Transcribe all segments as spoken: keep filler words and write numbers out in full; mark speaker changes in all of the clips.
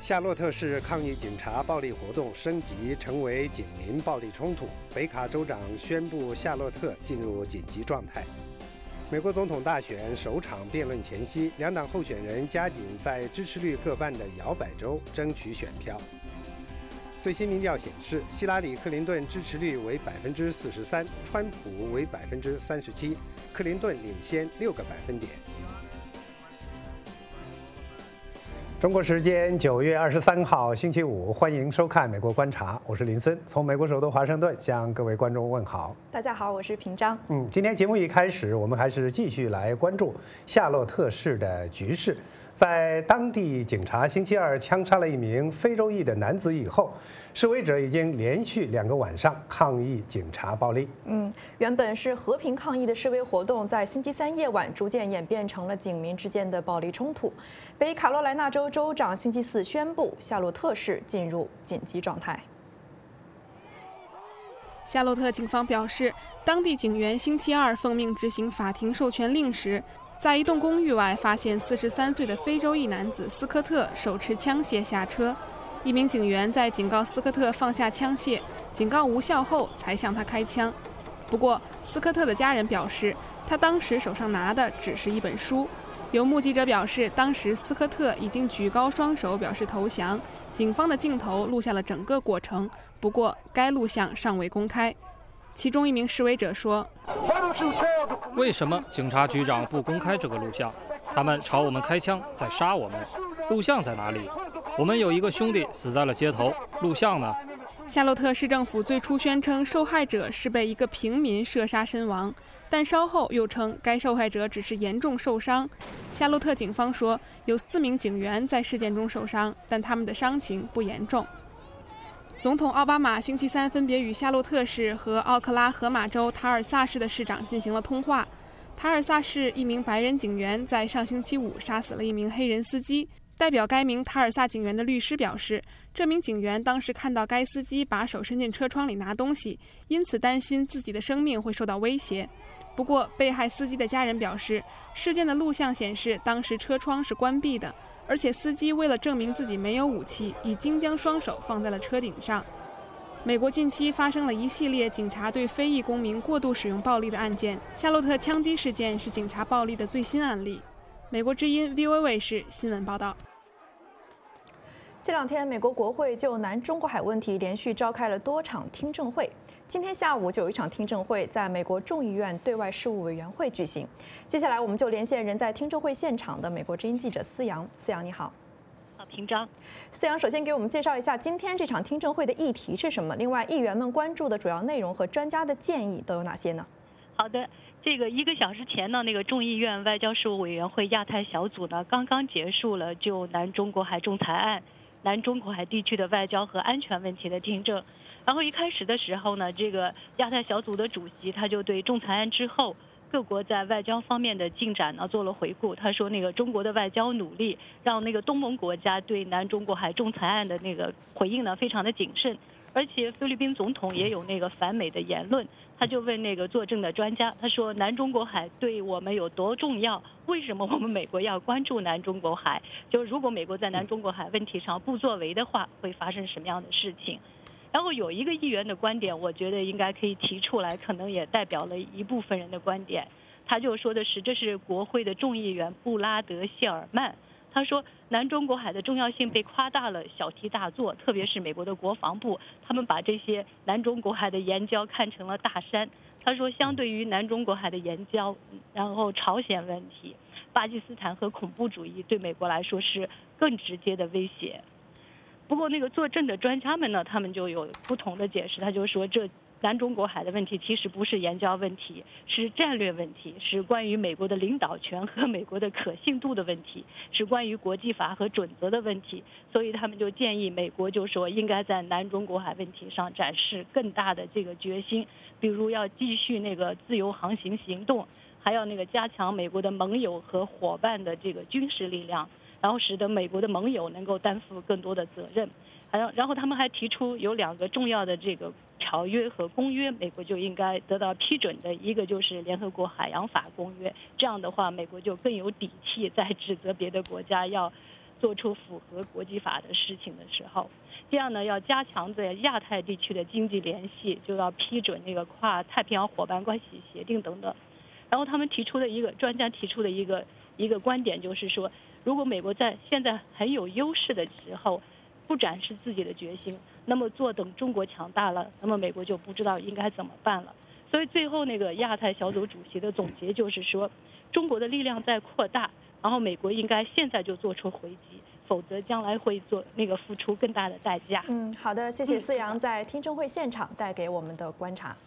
Speaker 1: 夏洛特市抗议警察暴力活动升级成为警民暴力冲突，北卡州长宣布夏洛特进入紧急状态。美国总统大选首场辩论前夕，两党候选人加紧在支持率各半的摇摆州争取选票。最新民调显示，希拉里·克林顿支持率为百分之四十三，川普为百分之三十七，克林顿领先六个百分点。中国时间九月二十三号星期五，欢迎收看《美国观察》，我是林森，从美国首都华盛顿向各位观众问好。
Speaker 2: 大家好，我是平章。
Speaker 1: 嗯，今天节目一开始，我们还是继续来关注夏洛特市的局势。在当地警察星期二枪杀了一名非洲裔的男子以后，示威者已经连续两个晚上抗议警察暴力。
Speaker 2: 嗯，原本是和平抗议的示威活动，在星期三夜晚逐渐演变成了警民之间的暴力冲突。北卡罗来纳州州长星期四宣布，夏洛特市进入紧急状态。
Speaker 3: 夏洛特警方表示，当地警员星期二奉命执行法庭授权令时，在一栋公寓外发现四十三岁的非洲裔男子斯科特手持枪械下车，一名警员在警告斯科特放下枪械，警告无效后才向他开枪。不过，斯科特的家人表示，他当时手上拿的只是一本书。有目击者表示，当时斯科特已经举高双手表示投降。警方的镜头录下了整个过程，不过该录像尚未公开。其中一名示威者说：“
Speaker 4: 为什么警察局长不公开这个录像？他们朝我们开枪，在杀我们。录像在哪里？我们有一个兄弟死在了街头，录像呢？”
Speaker 3: 夏洛特市政府最初宣称受害者是被一个平民射杀身亡，但稍后又称该受害者只是严重受伤。夏洛特警方说，有四名警员在事件中受伤，但他们的伤情不严重。总统奥巴马星期三分别与夏洛特市和奥克拉荷马州塔尔萨市的市长进行了通话。塔尔萨市一名白人警员在上星期五杀死了一名黑人司机。代表该名塔尔萨警员的律师表示，这名警员当时看到该司机把手伸进车窗里拿东西，因此担心自己的生命会受到威胁。不过，被害司机的家人表示，事件的录像显示当时车窗是关闭的，而且司机为了证明自己没有武器，已经将双手放在了车顶上。美国近期发生了一系列警察对非裔公民过度使用暴力的案件，夏洛特枪击事件是警察暴力的最新案例。美国之音 V O A 卫视新闻报道。
Speaker 2: 这两天，美国国会就南中国海问题连续召开了多场听证会。今天下午就有一场听证会在美国众议院对外事务委员会举行。接下来，我们就连线人在听证会现场的美国之音记者思阳。思阳，你好。
Speaker 5: 好，平章。
Speaker 2: 思阳，首先给我们介绍一下今天这场听证会的议题是什么？另外，议员们关注的主要内容和专家的建议都有哪些呢？
Speaker 5: 好的。这个一个小时前呢，那个众议院外交事务委员会亚太小组呢，刚刚结束了就南中国海仲裁案、南中国海地区的外交和安全问题的听证。然后一开始的时候呢，这个亚太小组的主席他就对仲裁案之后各国在外交方面的进展呢做了回顾。他说，那个中国的外交努力让那个东盟国家对南中国海仲裁案的那个回应呢非常的谨慎。而且菲律宾总统也有那个反美的言论，他就问那个作证的专家，他说南中国海对我们有多重要？为什么我们美国要关注南中国海？就如果美国在南中国海问题上不作为的话，会发生什么样的事情？然后有一个议员的观点，我觉得应该可以提出来，可能也代表了一部分人的观点。他就说的是，这是国会的众议员布拉德谢尔曼。他说，南中国海的重要性被夸大了，小题大做，特别是美国的国防部，他们把这些南中国海的岩礁看成了大山。他说，相对于南中国海的岩礁，然后朝鲜问题、巴基斯坦和恐怖主义对美国来说是更直接的威胁。不过，那个作证的专家们呢，他们就有不同的解释。他就说，这南中国海的问题其实不是岩礁问题，是战略问题，是关于美国的领导权和美国的可信度的问题，是关于国际法和准则的问题。所以他们就建议美国就说应该在南中国海问题上展示更大的这个决心，比如要继续那个自由航行行动，还要那个加强美国的盟友和伙伴的这个军事力量，然后使得美国的盟友能够担负更多的责任。然后他们还提出有两个重要的这个条约和公约，美国就应该得到批准的，一个就是联合国海洋法公约，这样的话美国就更有底气在指责别的国家要做出符合国际法的事情的时候，这样呢要加强在亚太地区的经济联系，就要批准那个跨太平洋伙伴关系协定等等。然后他们提出的一个专家提出的一个一个观点就是说，如果美国在现在很有优势的时候不展示自己的决心，那么坐等中国强大了，那么美国就不知道应该怎么办了。所以最后那个亚太小组主席的总结就是说，中国的力量在扩大，然后美国应该现在就做出回击，否则将来会做那个付出更大的代价。
Speaker 2: 嗯，好的，谢谢思阳在听证会现场带给我们的观察。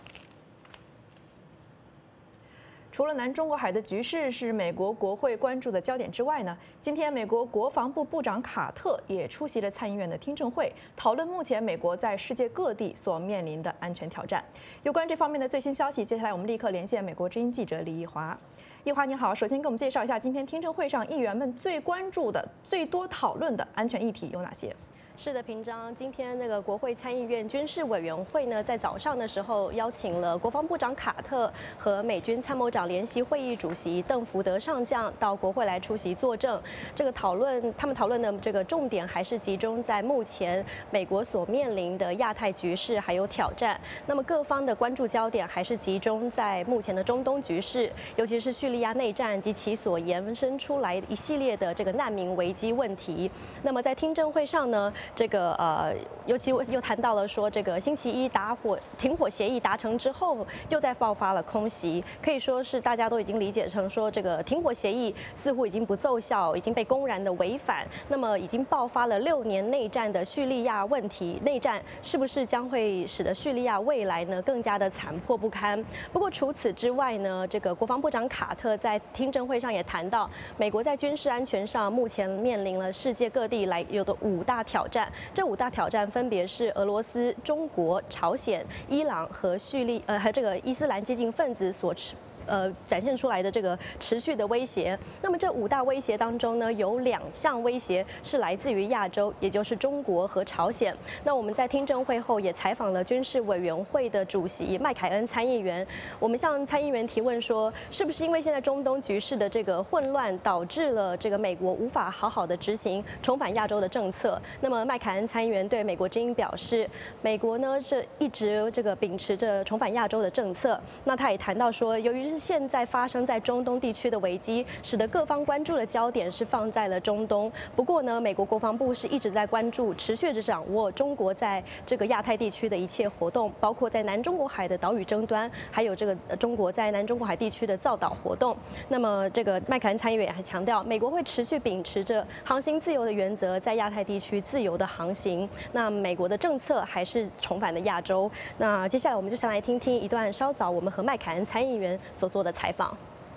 Speaker 2: 除了南中国海的局势是美国国会关注的焦点之外呢，今天美国国防部部长卡特也出席了参议院的听证会，讨论目前美国在世界各地所面临的安全挑战。有关这方面的最新消息，接下来我们立刻连线美国之音记者李义华。义华你好，首先给我们介绍一下今天听证会上议员们最关注的、最多讨论的安全议题有哪些？
Speaker 6: 是的，平章，今天那个国会参议院军事委员会呢，在早上的时候邀请了国防部长卡特和美军参谋长联席会议主席邓福德上将到国会来出席作证。这个讨论，他们讨论的这个重点还是集中在目前美国所面临的亚太局势还有挑战。那么各方的关注焦点还是集中在目前的中东局势，尤其是叙利亚内战及其所延伸出来一系列的这个难民危机问题。那么在听证会上呢，这个呃，尤其又谈到了说，这个星期一打火停火协议达成之后，又再爆发了空袭，可以说是大家都已经理解成说，这个停火协议似乎已经不奏效，已经被公然的违反。那么已经爆发了六年内战的叙利亚问题，内战是不是将会使得叙利亚未来呢更加的残破不堪？不过除此之外呢，这个国防部长卡特在听证会上也谈到，美国在军事安全上目前面临了世界各地来有的五大挑战。这五大挑战分别是俄罗斯、中国、朝鲜、伊朗和叙利呃和这个伊斯兰激进分子所持。呃，展现出来的这个持续的威胁。那么这五大威胁当中呢，有两项威胁是来自于亚洲，也就是中国和朝鲜。那我们在听证会后也采访了军事委员会的主席麦凯恩参议员，我们向参议员提问说，是不是因为现在中东局势的这个混乱，导致了这个美国无法好好的执行重返亚洲的政策？那么麦凯恩参议员对美国之音表示，美国呢是一直这个秉持着重返亚洲的政策。那他也谈到说，由于是现在发生在中东地区的危机，使得各方关注的焦点是放在了中东。不过呢，美国国防部是一直在关注、持续着掌握中国在这个亚太地区的一切活动，包括在南中国海的岛屿争端，还有这个中国在南中国海地区的造岛活动。那么，这个麦凯恩参议员还强调，美国会持续秉持着航行自由的原则，在亚太地区自由的航行。那美国的政策还是重返的亚洲。那接下来我们就先来听听一段稍早我们和麦凯恩参议员所做的采访。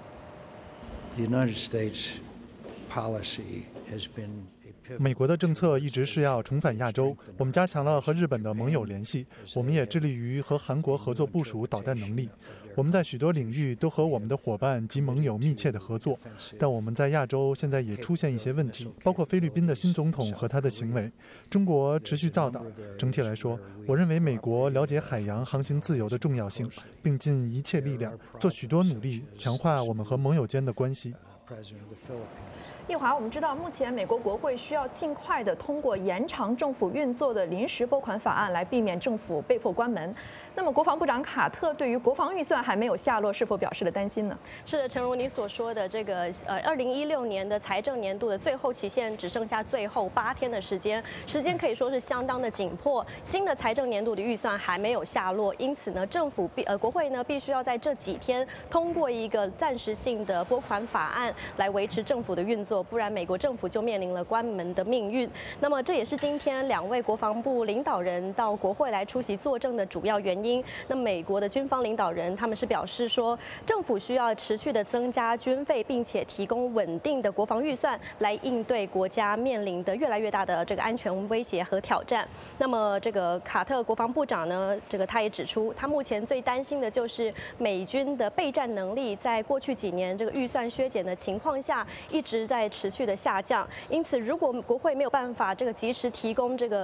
Speaker 7: 美国的政策一直是要重返亚洲，我们加强了和日本的盟友联系，我们也致力于和韩国合作部署导弹能力。我们在许多领域都和我们的伙伴及盟友密切的合作，但我们在亚洲现在也出现一些问题，包括菲律宾的新总统和他的行为，中国持续造岛。整体来说，我认为美国了解海洋航行自由的重要性，并尽一切力量做许多努力，强化我们和盟友间的关系。
Speaker 2: 义华，我们知道目前美国国会需要尽快的通过延长政府运作的临时拨款法案，来避免政府被迫关门。那么，国防部长卡特对于国防预算还没有下落，是否表示了担心呢？
Speaker 6: 是的，诚如你所说的，这个呃，二零一六年的财政年度的最后期限只剩下最后八天的时间，时间可以说是相当的紧迫。新的财政年度的预算还没有下落，因此呢，政府必呃国会呢必须要在这几天通过一个暂时性的拨款法案来维持政府的运作。不然美国政府就面临了关门的命运。那么这也是今天两位国防部领导人到国会来出席作证的主要原因。那美国的军方领导人他们是表示说，政府需要持续的增加军费，并且提供稳定的国防预算来应对国家面临的越来越大的这个安全威胁和挑战。那么这个卡特国防部长呢，这个他也指出，他目前最担心的就是美军的备战能力在过去几年这个预算削减的情况下一直在持续的下降，因此如果国会没有办法这个及时提供这个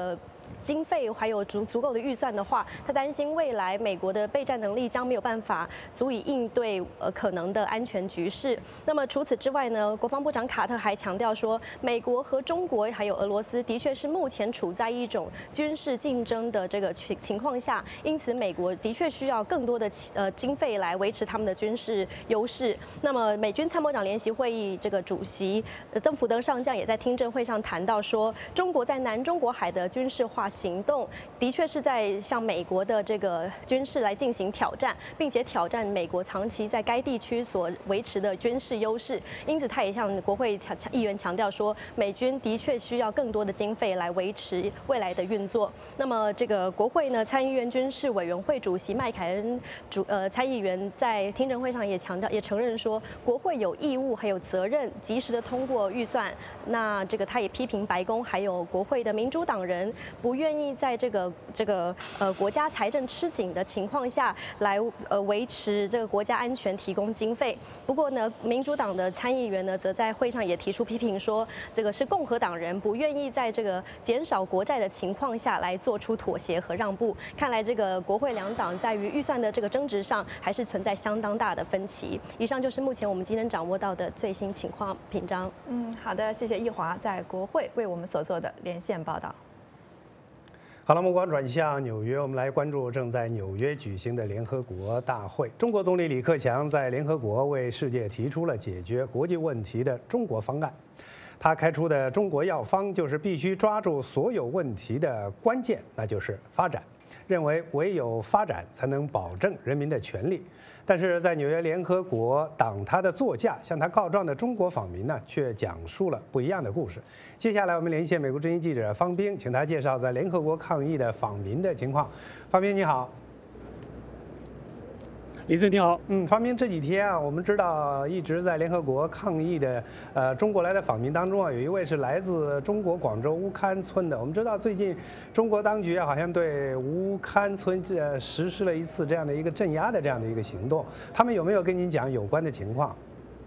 Speaker 6: 经费还有足足够的预算的话，他担心未来美国的备战能力将没有办法足以应对呃可能的安全局势。那么除此之外呢，国防部长卡特还强调说，美国和中国还有俄罗斯的确是目前处在一种军事竞争的这个情情况下，因此美国的确需要更多的呃经费来维持他们的军事优势。那么美军参谋长联席会议这个主席邓福德上将也在听证会上谈到说，中国在南中国海的军事化行动的确是在向美国的这个军事来进行挑战，并且挑战美国长期在该地区所维持的军事优势。因此，他也向国会议员强调说，美军的确需要更多的经费来维持未来的运作。那么，这个国会呢，参议院军事委员会主席麦凯恩主呃参议员在听证会上也强调，也承认说，国会有义务还有责任及时的通过预算。那这个他也批评白宫还有国会的民主党人不愿意在这个这个呃国家财政吃紧的情况下来呃维持这个国家安全提供经费。不过呢，民主党的参议员呢则在会上也提出批评说，这个是共和党人不愿意在这个减少国债的情况下来做出妥协和让步。看来这个国会两党在于预算的这个争执上还是存在相当大的分歧。以上就是目前我们今天掌握到的最新情况。品章，
Speaker 2: 嗯，好的，谢谢易华在国会为我们所做的连线报道。
Speaker 1: 好了，目光转向纽约，我们来关注正在纽约举行的联合国大会。中国总理李克强在联合国为世界提出了解决国际问题的中国方案。他开出的中国药方就是必须抓住所有问题的关键，那就是发展。认为唯有发展才能保证人民的权利。但是在纽约联合国挡他的座驾、向他告状的中国访民呢，却讲述了不一样的故事。接下来我们连线美国之音记者方冰，请他介绍在联合国抗议的访民的情况。方冰你好。
Speaker 8: 李森你好，
Speaker 1: 嗯，方冰，这几天啊，我们知道一直在联合国抗议的，呃，中国来的访民当中啊，有一位是来自中国广州乌坎村的。我们知道最近中国当局啊，好像对乌坎村这实施了一次这样的一个镇压的这样的一个行动，他们有没有跟您讲有关的情况？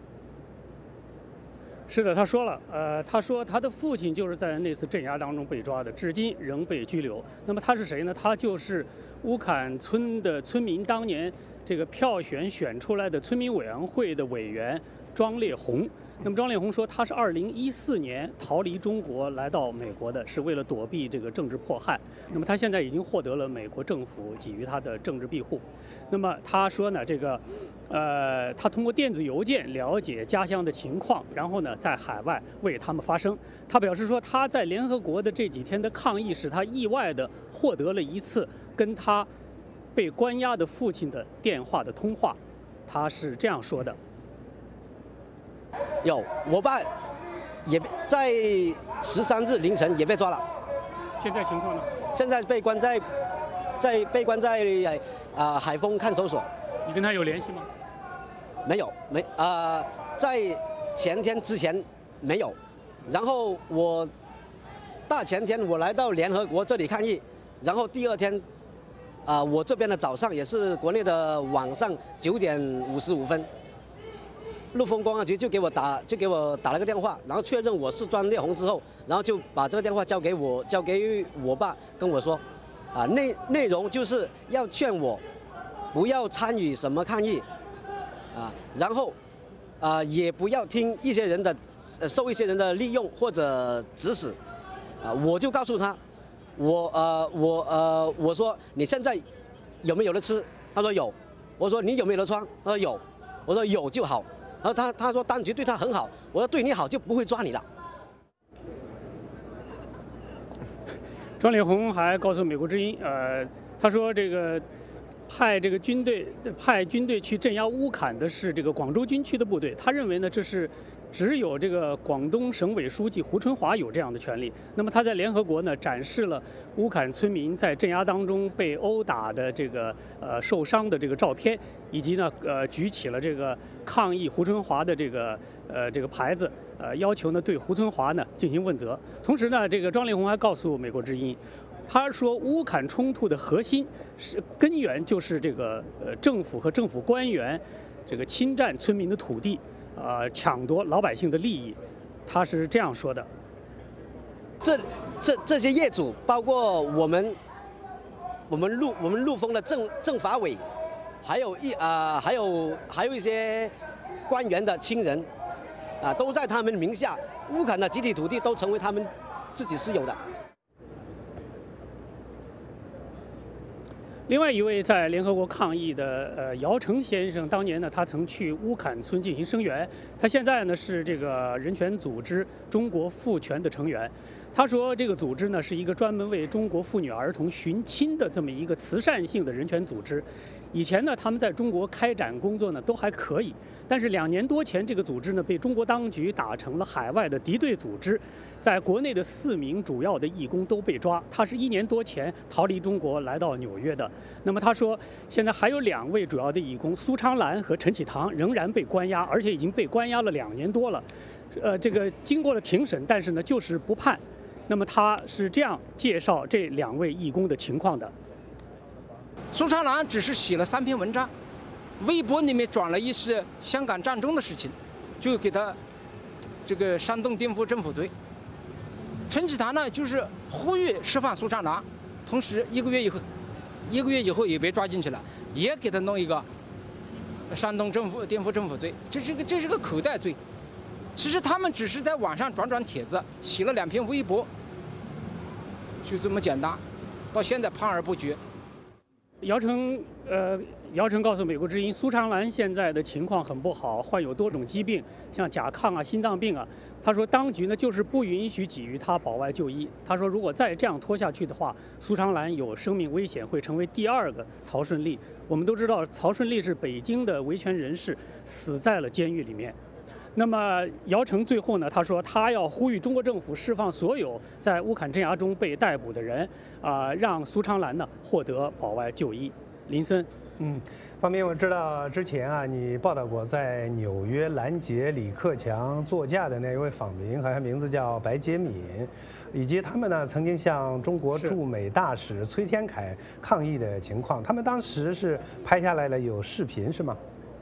Speaker 8: 是的，他说了，呃，他说他的父亲就是在那次镇压当中被抓的，至今仍被拘留。那么他是谁呢？他就是乌坎村的村民当年这个票选选出来的村民委员会的委员庄烈红。那么庄烈红说，他是二零一四年逃离中国来到美国的，是为了躲避这个政治迫害。那么他现在已经获得了美国政府给予他的政治庇护。那么他说呢，这个，呃，他通过电子邮件了解家乡的情况，然后呢，在海外为他们发声。他表示说，他在联合国的这几天的抗议，使他意外的获得了一次跟他被关押的父亲的电话的通话。他是这样说的。
Speaker 9: 有，我爸也在十三日凌晨也被抓了。
Speaker 8: 现在情况呢？
Speaker 9: 现在被关在，在被关在啊、呃、海丰看守所。
Speaker 8: 你跟他有联系吗？
Speaker 9: 没有，没啊、呃，在前天之前没有。然后我大前天我来到联合国这里抗议，然后第二天啊、呃、我这边的早上也是国内的晚上九点五十五分。陆丰公安局就给我打，就给我打了个电话，然后确认我是庄烈红之后，然后就把这个电话交给我，交给我爸，跟我说，啊，内内容就是要劝我不要参与什么抗议，啊，然后啊也不要听一些人的，呃，受一些人的利用或者指使，啊，我就告诉他，我呃我呃我说你现在有没有得吃？他说有，我说你有没有得穿？他说有，我说有就好。然后他他说当局对他很好，我说对你好就不会抓你了。
Speaker 8: 庄烈红还告诉美国之音，呃，他说这个派这个军队派军队去镇压乌坎的是这个广州军区的部队，他认为呢这是只有这个广东省委书记胡春华有这样的权利。那么他在联合国呢展示了乌坎村民在镇压当中被殴打的这个呃受伤的这个照片，以及呢呃举起了这个抗议胡春华的这个呃这个牌子，呃要求呢对胡春华呢进行问责。同时呢，这个庄烈红还告诉美国之音，他说乌坎冲突的核心是根源就是这个呃政府和政府官员这个侵占村民的土地。呃，抢夺老百姓的利益，他是这样说的。
Speaker 9: 这这这些业主，包括我们我们陆我们陆丰的政政法委，还有一啊、呃、还有还有一些官员的亲人，啊、呃、都在他们名下，乌坎的集体土地都成为他们自己私有的。
Speaker 8: 另外一位在联合国抗议的呃姚成先生，当年呢他曾去乌坎村进行声援，他现在呢是这个人权组织中国妇权的成员。他说这个组织呢是一个专门为中国妇女儿童寻亲的这么一个慈善性的人权组织。以前呢他们在中国开展工作呢都还可以，但是两年多前这个组织呢被中国当局打成了海外的敌对组织，在国内的四名主要的义工都被抓。他是一年多前逃离中国来到纽约的。那么他说现在还有两位主要的义工苏昌兰和陈启堂仍然被关押，而且已经被关押了两年多了。呃，这个经过了庭审，但是呢就是不判。那么他是这样介绍这两位义工的情况的。
Speaker 10: 苏昌兰只是写了三篇文章，微博里面转了一些香港战争的事情，就给他这个煽动颠覆政府罪。陈启堂呢，就是呼吁释放苏昌兰，同时一个月以后，一个月以后也被抓进去了，也给他弄一个煽动政府颠覆政府罪，这是个这是个口袋罪。其实他们只是在网上转转帖子，写了两篇微博，就这么简单，到现在判而不决。
Speaker 8: 姚成，呃，姚成告诉美国之音，苏昌兰现在的情况很不好，患有多种疾病，像甲亢啊、心脏病啊。他说，当局呢就是不允许给予他保外就医。他说，如果再这样拖下去的话，苏昌兰有生命危险，会成为第二个曹顺利。我们都知道，曹顺利是北京的维权人士，死在了监狱里面。那么姚成最后呢，他说他要呼吁中国政府释放所有在乌坎镇压中被逮捕的人，啊、呃，让苏昌兰呢获得保外就医。林森，
Speaker 1: 嗯，方斌，我知道之前啊，你报道过在纽约拦截李克强座驾的那一位访民，好像名字叫白洁敏，以及他们呢曾经向中国驻美大使崔天凯抗议的情况，他们当时是拍下来了有视频是吗？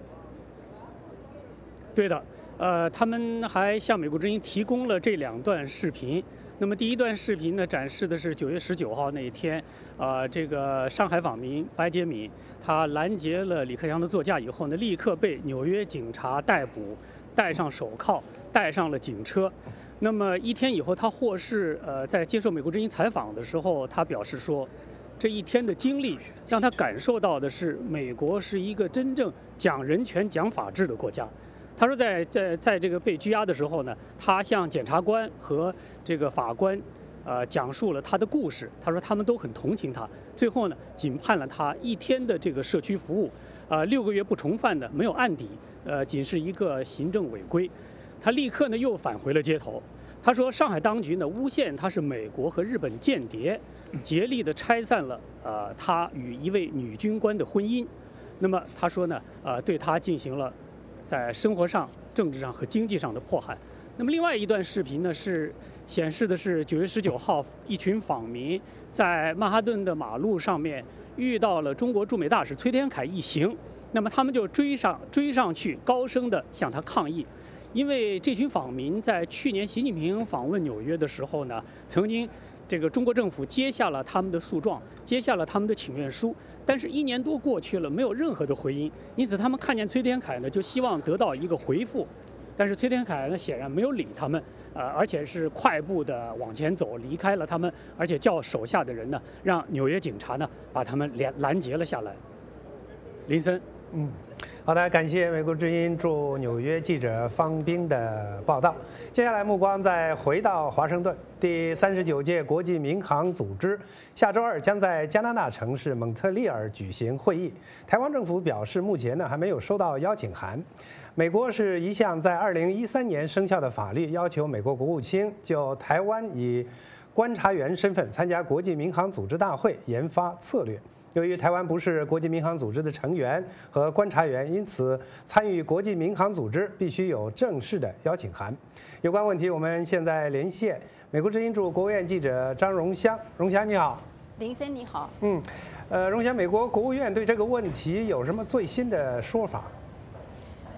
Speaker 8: 对的。呃，他们还向美国之音提供了这两段视频。那么第一段视频呢，展示的是九月十九号那一天，呃，这个上海访民白洁敏，他拦截了李克强的座驾以后呢，立刻被纽约警察逮捕，戴上手铐，带上了警车。那么一天以后，他获释，呃，在接受美国之音采访的时候，他表示说，这一天的经历让他感受到的是，美国是一个真正讲人权、讲法治的国家。他说在，在在在这个被拘押的时候呢，他向检察官和这个法官，呃，讲述了他的故事。他说他们都很同情他，最后呢，仅判了他一天的这个社区服务，呃，六个月不重犯的，没有案底，呃，仅是一个行政违规。他立刻呢又返回了街头。他说，上海当局呢诬陷他是美国和日本间谍，竭力的拆散了呃他与一位女军官的婚姻。那么他说呢，呃，对他进行了在生活上、政治上和经济上的迫害。那么另外一段视频呢，是显示的是九月十九号，一群访民在曼哈顿的马路上面遇到了中国驻美大使崔天凯一行，那么他们就追上追上去，高声的向他抗议。因为这群访民在去年习近平访问纽约的时候呢，曾经这个中国政府接下了他们的诉状，接下了他们的请愿书，但是一年多过去了，没有任何的回音。因此他们看见崔天凯呢，就希望得到一个回复，但是崔天凯呢显然没有理他们，呃，而且是快步的往前走，离开了他们，而且叫手下的人呢，让纽约警察呢把他们拦拦截了下来。林森，
Speaker 1: 嗯。好的，感谢美国之音驻纽约记者方斌的报道。接下来目光再回到华盛顿，第三十九届国际民航组织下周二将在加拿大城市蒙特利尔举行会议。台湾政府表示，目前呢还没有收到邀请函。美国是一项在二零一三年生效的法律，要求美国国务卿就台湾以观察员身份参加国际民航组织大会研发策略。由于台湾不是国际民航组织的成员和观察员，因此参与国际民航组织必须有正式的邀请函。有关问题，我们现在连线美国之音驻国务院记者张荣香。荣香你好。
Speaker 11: 林森你好。
Speaker 1: 嗯，呃，荣香，美国国务院对这个问题有什么最新的说法？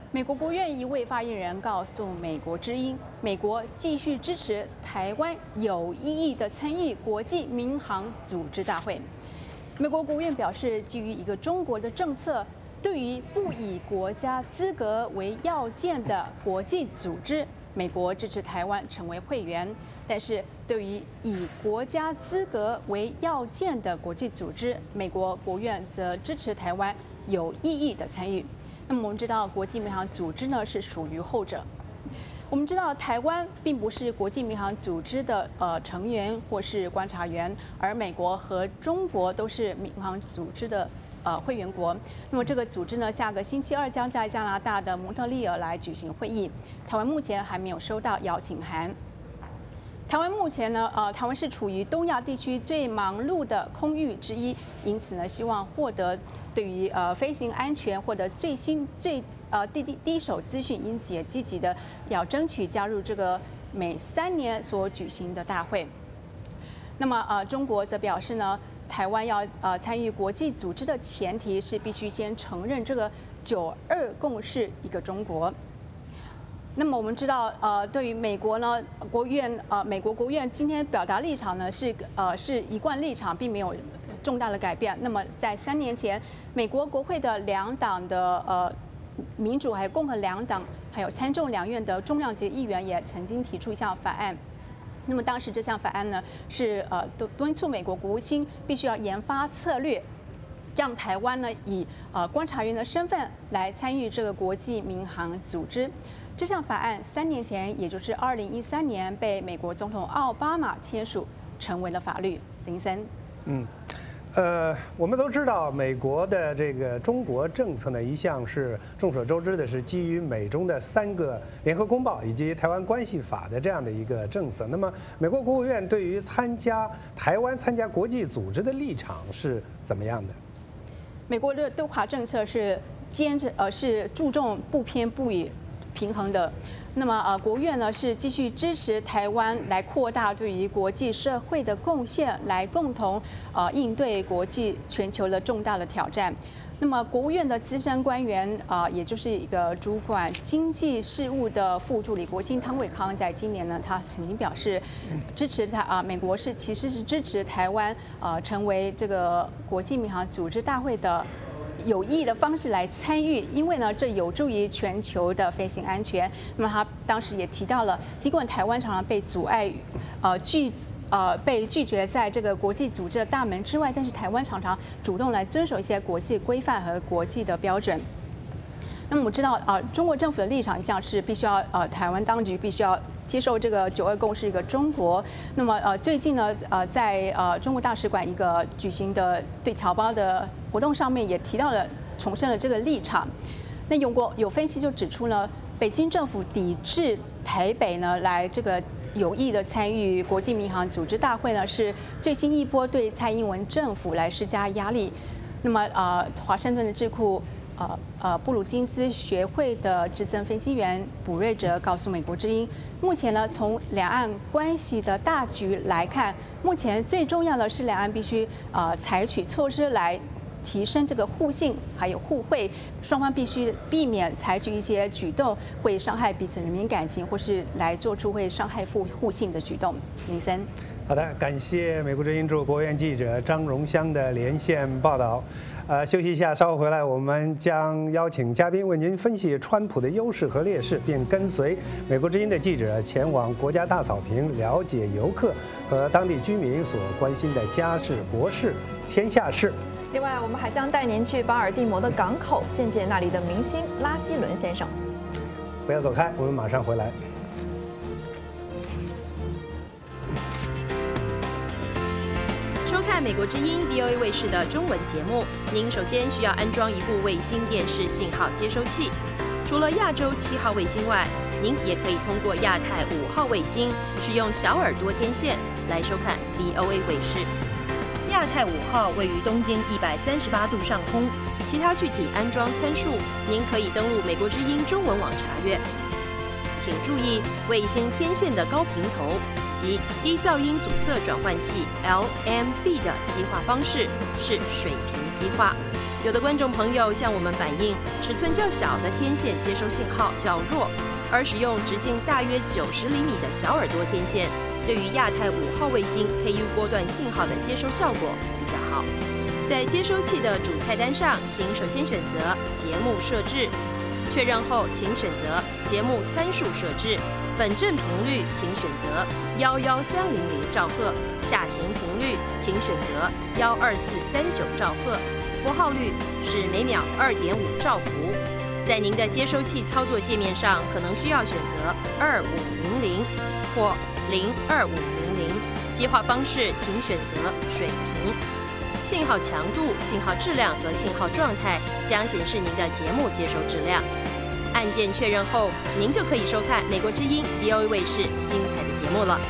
Speaker 11: 美国国务院一位发言人告诉美国之音，美国继续支持台湾有意义的参与国际民航组织大会。美国国务院表示，基于一个中国的政策，对于不以国家资格为要件的国际组织，美国支持台湾成为会员；但是对于以国家资格为要件的国际组织，美国国务院则支持台湾有意义的参与。那么我们知道，国际民航组织呢是属于后者。我们知道，台湾并不是国际民航组织的呃成员或是观察员，而美国和中国都是民航组织的呃会员国。那么这个组织呢，下个星期二将在加拿大的蒙特利尔来举行会议。台湾目前还没有收到邀请函。台湾目前呢，呃，台湾是处于东亚地区最忙碌的空域之一，因此呢，希望获得对于呃飞行安全获得最新最呃第第第一手资讯，因此也积极的要争取加入这个每三年所举行的大会。那么呃，中国则表示呢，台湾要呃参与国际组织的前提是必须先承认这个九二共识一个中国。那么我们知道，呃，对于美国呢，国务院呃，美国国务院今天表达立场呢是呃是一贯立场，并没有重大的改变。那么在三年前，美国国会的两党的呃民主还有共和两党，还有参众两院的重量级议员也曾经提出一项法案。那么当时这项法案呢是呃敦敦促美国国务卿必须要研发策略，让台湾呢以呃观察员的身份来参与这个国际民航组织。这项法案三年前，也就是二零一三年，被美国总统奥巴马签署，成为了法律。林森，
Speaker 1: 嗯，呃，我们都知道，美国的这个中国政策呢，一向是众所周知的，是基于美中的三个联合公报以及台湾关系法的这样的一个政策。那么，美国国务院对于参加台湾参加国际组织的立场是怎么样的？
Speaker 11: 美国的对华政策是坚持呃是注重不偏不倚。平衡的，那么呃，国务院呢是继续支持台湾来扩大对于国际社会的贡献，来共同呃应对国际全球的重大的挑战。那么国务院的资深官员啊、呃，也就是一个主管经济事务的副助理国卿汤伟康，在今年呢，他曾经表示支持台啊、呃，美国是其实是支持台湾呃成为这个国际民航组织大会的有意义的方式来参与，因为呢，这有助于全球的飞行安全。那么他当时也提到了，尽管台湾常常被阻碍，呃拒呃被拒绝在这个国际组织的大门之外，但是台湾常常主动来遵守一些国际规范和国际的标准。那么我知道啊、呃，中国政府的立场一向是必须要呃，台湾当局必须要接受这个九二共识一个中国。那么呃，最近呢呃，在呃中国大使馆一个举行的对侨胞的活动上面，也提到了重申了这个立场。那有过有分析就指出呢，北京政府抵制台北呢来这个有意的参与国际民航组织大会呢，是最新一波对蔡英文政府来施加压力。那么呃，华盛顿的智库。呃呃，布鲁金斯学会的资深分析员卜瑞哲告诉美国之音，目前呢，从两岸关系的大局来看，目前最重要的是两岸必须呃采取措施来提升这个互信还有互惠，双方必须避免采取一些举动会伤害彼此人民感情，或是来做出会伤害互互信的举动。林森。
Speaker 1: 好的，感谢美国之音驻国务院记者张荣香的连线报道。呃，休息一下，稍后回来，我们将邀请嘉宾为您分析川普的优势和劣势，并跟随美国之音的记者前往国家大草坪，了解游客和当地居民所关心的家事、国事、天下事。
Speaker 2: 另外，我们还将带您去巴尔的摩的港口，见见那里的明星拉基伦先生。
Speaker 1: 不要走开，我们马上回来。
Speaker 12: 收看美国之音 V O A 卫视的中文节目，您首先需要安装一部卫星电视信号接收器。除了亚洲七号卫星外，您也可以通过亚太五号卫星，使用小耳朵天线来收看 V O A 卫视。亚太五号位于东经一百三十八度上空，其他具体安装参数，您可以登录美国之音中文网查阅。请注意，卫星天线的高频头及低噪音阻塞转换器 L M B 的计划方式是水平机化。有的观众朋友向我们反映，尺寸较小的天线接收信号较弱，而使用直径大约九十厘米的小耳朵天线，对于亚太五号卫星 K U 波段信号的接收效果比较好。在接收器的主菜单上，请首先选择节目设置，确认后请选择节目参数设置。本振频率请选择一一三零零兆赫，下行频率请选择一二四三九兆赫，符号率是每秒二点五兆伏。在您的接收器操作界面上，可能需要选择二五零零或零二五零零，机化方式请选择水平。信号强度、信号质量和信号状态将显示您的节目接收质量。按键确认后，您就可以收看美国之音 V O A 卫视精彩的节目了。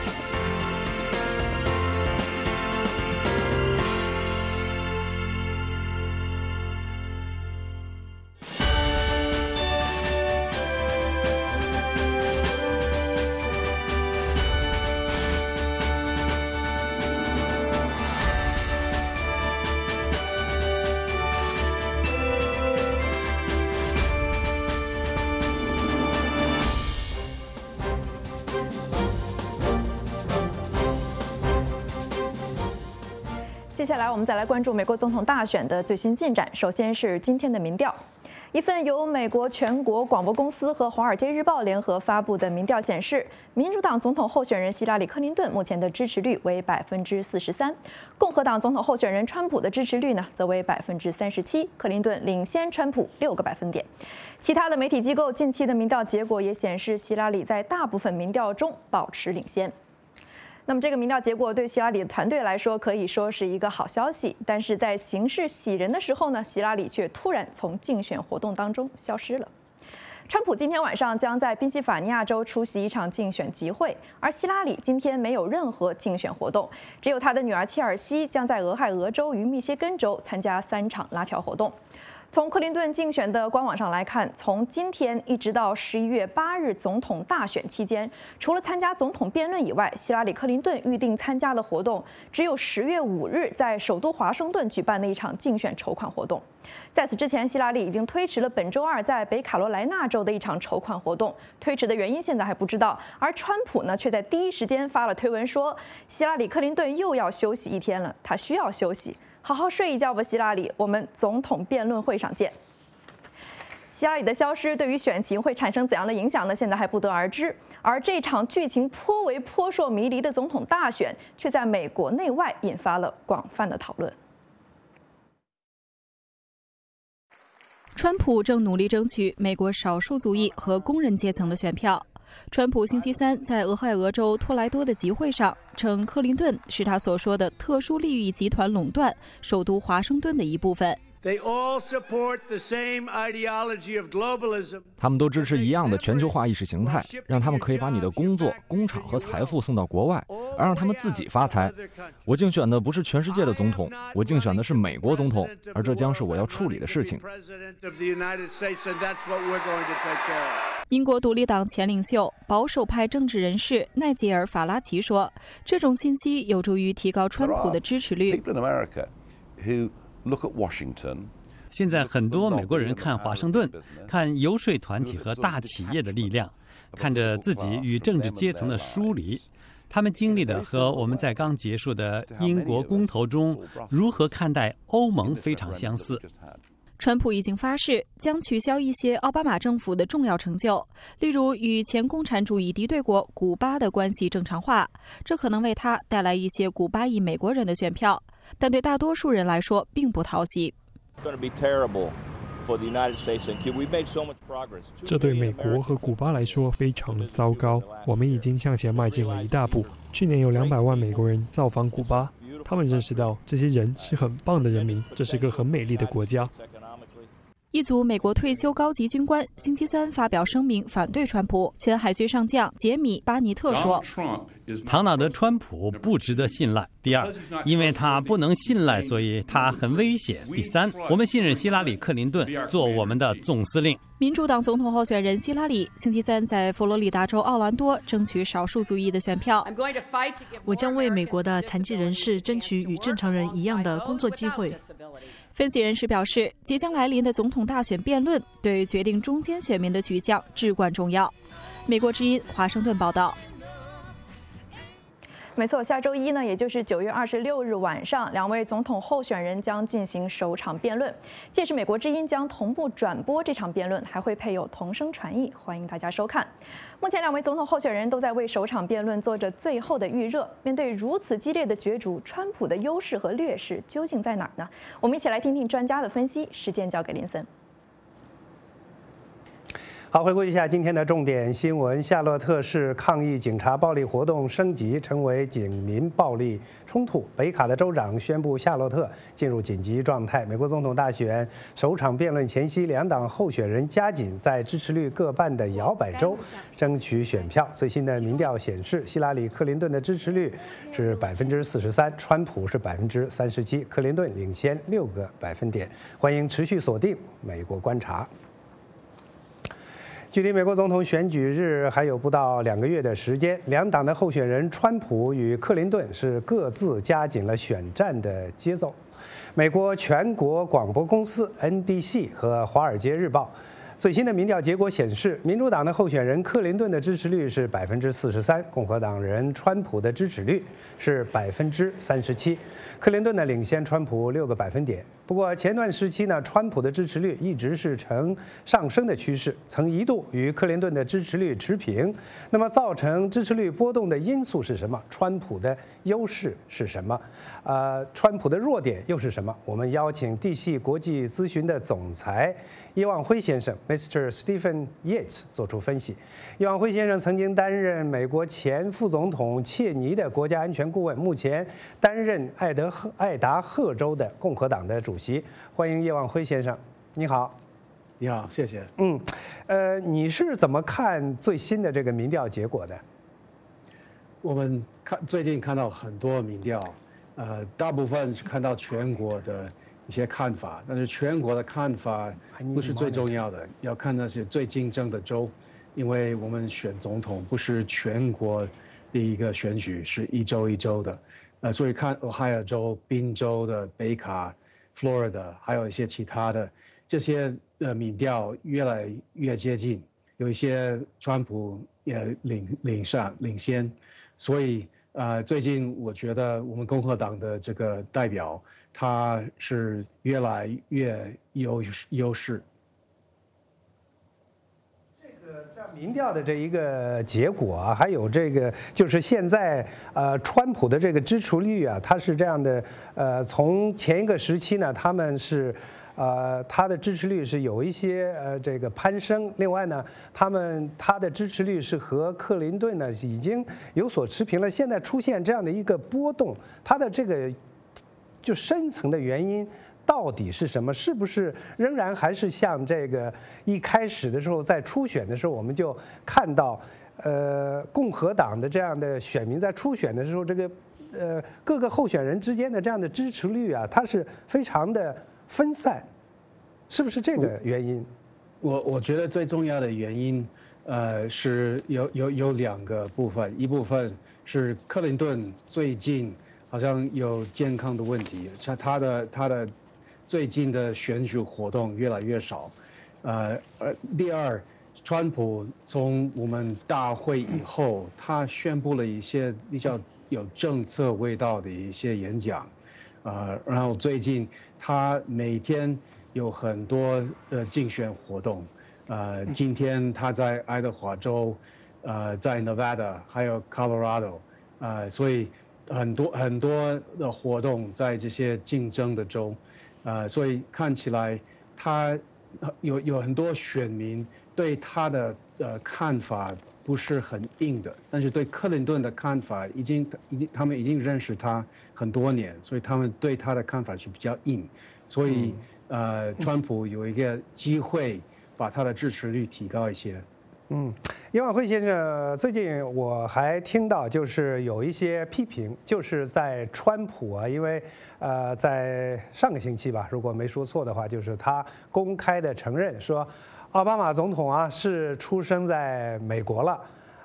Speaker 2: 接下来我们再来关注美国总统大选的最新进展。首先是今天的民调，一份由美国全国广播公司和《华尔街日报》联合发布的民调显示，民主党总统候选人希拉里·克林顿目前的支持率为百分之四十三，共和党总统候选人川普的支持率呢则为百分之三十七，克林顿领先川普六个百分点。其他的媒体机构近期的民调结果也显示，希拉里在大部分民调中保持领先。那么这个民调结果对希拉里的团队来说可以说是一个好消息，但是在形势喜人的时候呢，希拉里却突然从竞选活动当中消失了。川普今天晚上将在宾夕法尼亚州出席一场竞选集会，而希拉里今天没有任何竞选活动，只有他的女儿切尔西将在俄亥俄州与密歇根州参加三场拉票活动。从克林顿竞选的官网上来看，从今天一直到十一月八日总统大选期间，除了参加总统辩论以外，希拉里·克林顿预定参加的活动只有十月五日在首都华盛顿举办的一场竞选筹款活动。在此之前，希拉里已经推迟了本周二在北卡罗来纳州的一场筹款活动，推迟的原因现在还不知道。而川普呢，却在第一时间发了推文说，希拉里·克林顿又要休息一天了，他需要休息。好好睡一觉吧，希拉里，我们总统辩论会上见。希拉里的消失对于选情会产生怎样的影响呢？现在还不得而知。而这场剧情颇为扑朔迷离的总统大选，却在美国内外引发了广泛的讨论。
Speaker 13: 川普正努力争取美国少数族裔和工人阶层的选票。川普星期三在俄亥俄州托莱多的集会上称，克林顿是他所说的特殊利益集团垄断首都华盛顿的一部分。
Speaker 14: 他们都支持一样的全球化意识形态，让他们可以把你的工作、工厂和财富送到国外，而让他们自己发财。我竞选的不是全世界的总统，我竞选的是美国总统，而这将是我要处理的事情。
Speaker 13: 英国独立党前领袖、保守派政治人士奈吉尔·法拉奇说，这种信息有助于提高川普的支持率。
Speaker 15: 现在很多美国人看华盛顿，看游说团体和大企业的力量，看着自己与政治阶层的疏离。他们经历的和我们在刚结束的英国公投中如何看待欧盟非常相似。
Speaker 13: 川普已经发誓将取消一些奥巴马政府的重要成就，例如与前共产主义敌对国古巴的关系正常化，这可能为他带来一些古巴裔美国人的选票，但对大多数人来说并不讨喜。
Speaker 16: 这对美国和古巴来说非常的糟糕。我们已经向前迈进了一大步。去年有两百万美国人造访古巴，他们认识到这些人是很棒的人民，这是个很美丽的国家。
Speaker 13: 一组美国退休高级军官星期三发表声明反对川普。前海军上将杰米·巴尼特说，
Speaker 15: 唐纳德·川普不值得信赖。第二，因为他不能信赖，所以他很危险。第三，我们信任希拉里·克林顿做我们的总司令。
Speaker 13: 民主党总统候选人希拉里星期三在佛罗里达州奥兰多争取少数族裔的选票。
Speaker 17: 我将为美国的残疾人士争取与正常人一样的工作机会。
Speaker 13: 分析人士表示，即将来临的总统大选辩论对决定中间选民的取向至关重要。美国之音华盛顿报道。
Speaker 2: 没错，下周一呢，也就是九月二十六日晚上，两位总统候选人将进行首场辩论。届时，美国之音将同步转播这场辩论，还会配有同声传译，欢迎大家收看。目前，两位总统候选人都在为首场辩论做着最后的预热。面对如此激烈的角逐，川普的优势和劣势究竟在哪儿呢？我们一起来听听专家的分析。时间交给林森。
Speaker 1: 好，回顾一下今天的重点新闻：夏洛特市抗议警察暴力活动升级，成为警民暴力冲突。北卡的州长宣布夏洛特进入紧急状态。美国总统大选首场辩论前夕，两党候选人加紧在支持率各半的摇摆州争取选票。最新的民调显示，希拉里·克林顿的支持率是百分之四十三，川普是百分之三十七，克林顿领先六个百分点。欢迎持续锁定美国观察。距离美国总统选举日还有不到两个月的时间，两党的候选人川普与克林顿是各自加紧了选战的节奏。美国全国广播公司 N B C 和《华尔街日报》最新的民调结果显示，民主党的候选人克林顿的支持率是百分之四十三，共和党人川普的支持率是百分之三十七，克林顿呢领先川普六个百分点。不过前段时期呢，川普的支持率一直是呈上升的趋势，曾一度与克林顿的支持率持平。那么造成支持率波动的因素是什么？川普的优势是什么？呃，川普的弱点又是什么？我们邀请地系国际咨询的总裁叶望辉先生 ，Mister Stephen Yates 做出分析。叶望辉先生曾经担任美国前副总统切尼的国家安全顾问，目前担任爱德荷爱达荷州的共和党的主席。欢迎叶望辉先生，你好。
Speaker 17: 你好，谢谢。
Speaker 1: 嗯，呃，你是怎么看最新的这个民调结果的？
Speaker 17: 我们看最近看到很多民调，呃，大部分是看到全国的一些看法，但是全国的看法不是最重要的，要看那些最竞争的州，因为我们选总统不是全国的一个选举，是一州一州的，呃，所以看俄亥俄州、宾州的北卡、Florida， 还有一些其他的这些呃民调越来越接近，有一些川普也领领上领先。所以，呃，最近我觉得我们共和党的这个代表，他是越来越有优势。
Speaker 1: 这个这民调的这一个结果啊，还有这个就是现在呃，川普的这个支持率啊，它是这样的，呃，从前一个时期呢，他们是。呃，他的支持率是有一些呃这个攀升，另外呢，他们他的支持率是和克林顿呢已经有所持平了。现在出现这样的一个波动，它的这个就深层的原因到底是什么？是不是仍然还是像这个一开始的时候，在初选的时候，我们就看到呃共和党的这样的选民在初选的时候，这个呃各个候选人之间的这样的支持率啊，它是非常的分散，是不是这个原因？
Speaker 17: 我我觉得最重要的原因，呃，是有有有两个部分，一部分是克林顿最近好像有健康的问题，像他的他的最近的选举活动越来越少，呃呃，第二，川普从我们大会以后，他宣布了一些比较有政策味道的一些演讲。呃，然后最近他每天有很多的竞选活动，呃，今天他在爱德华州，呃，在 Nevada 还有 Colorado， 呃，所以很多很多的活动在这些竞争的州，呃，所以看起来他有有很多选民对他的呃看法不是很硬的，但是对克林顿的看法已经已经他们已经认识他很多年，所以他们对他的看法是比较硬，所以、嗯、呃，川普有一个机会把他的支持率提高一些。
Speaker 1: 嗯，叶望辉先生，最近我还听到就是有一些批评，就是在川普啊，因为呃，在上个星期吧，如果没说错的话，就是他公开的承认说，奥巴马总统啊是出生在美国了，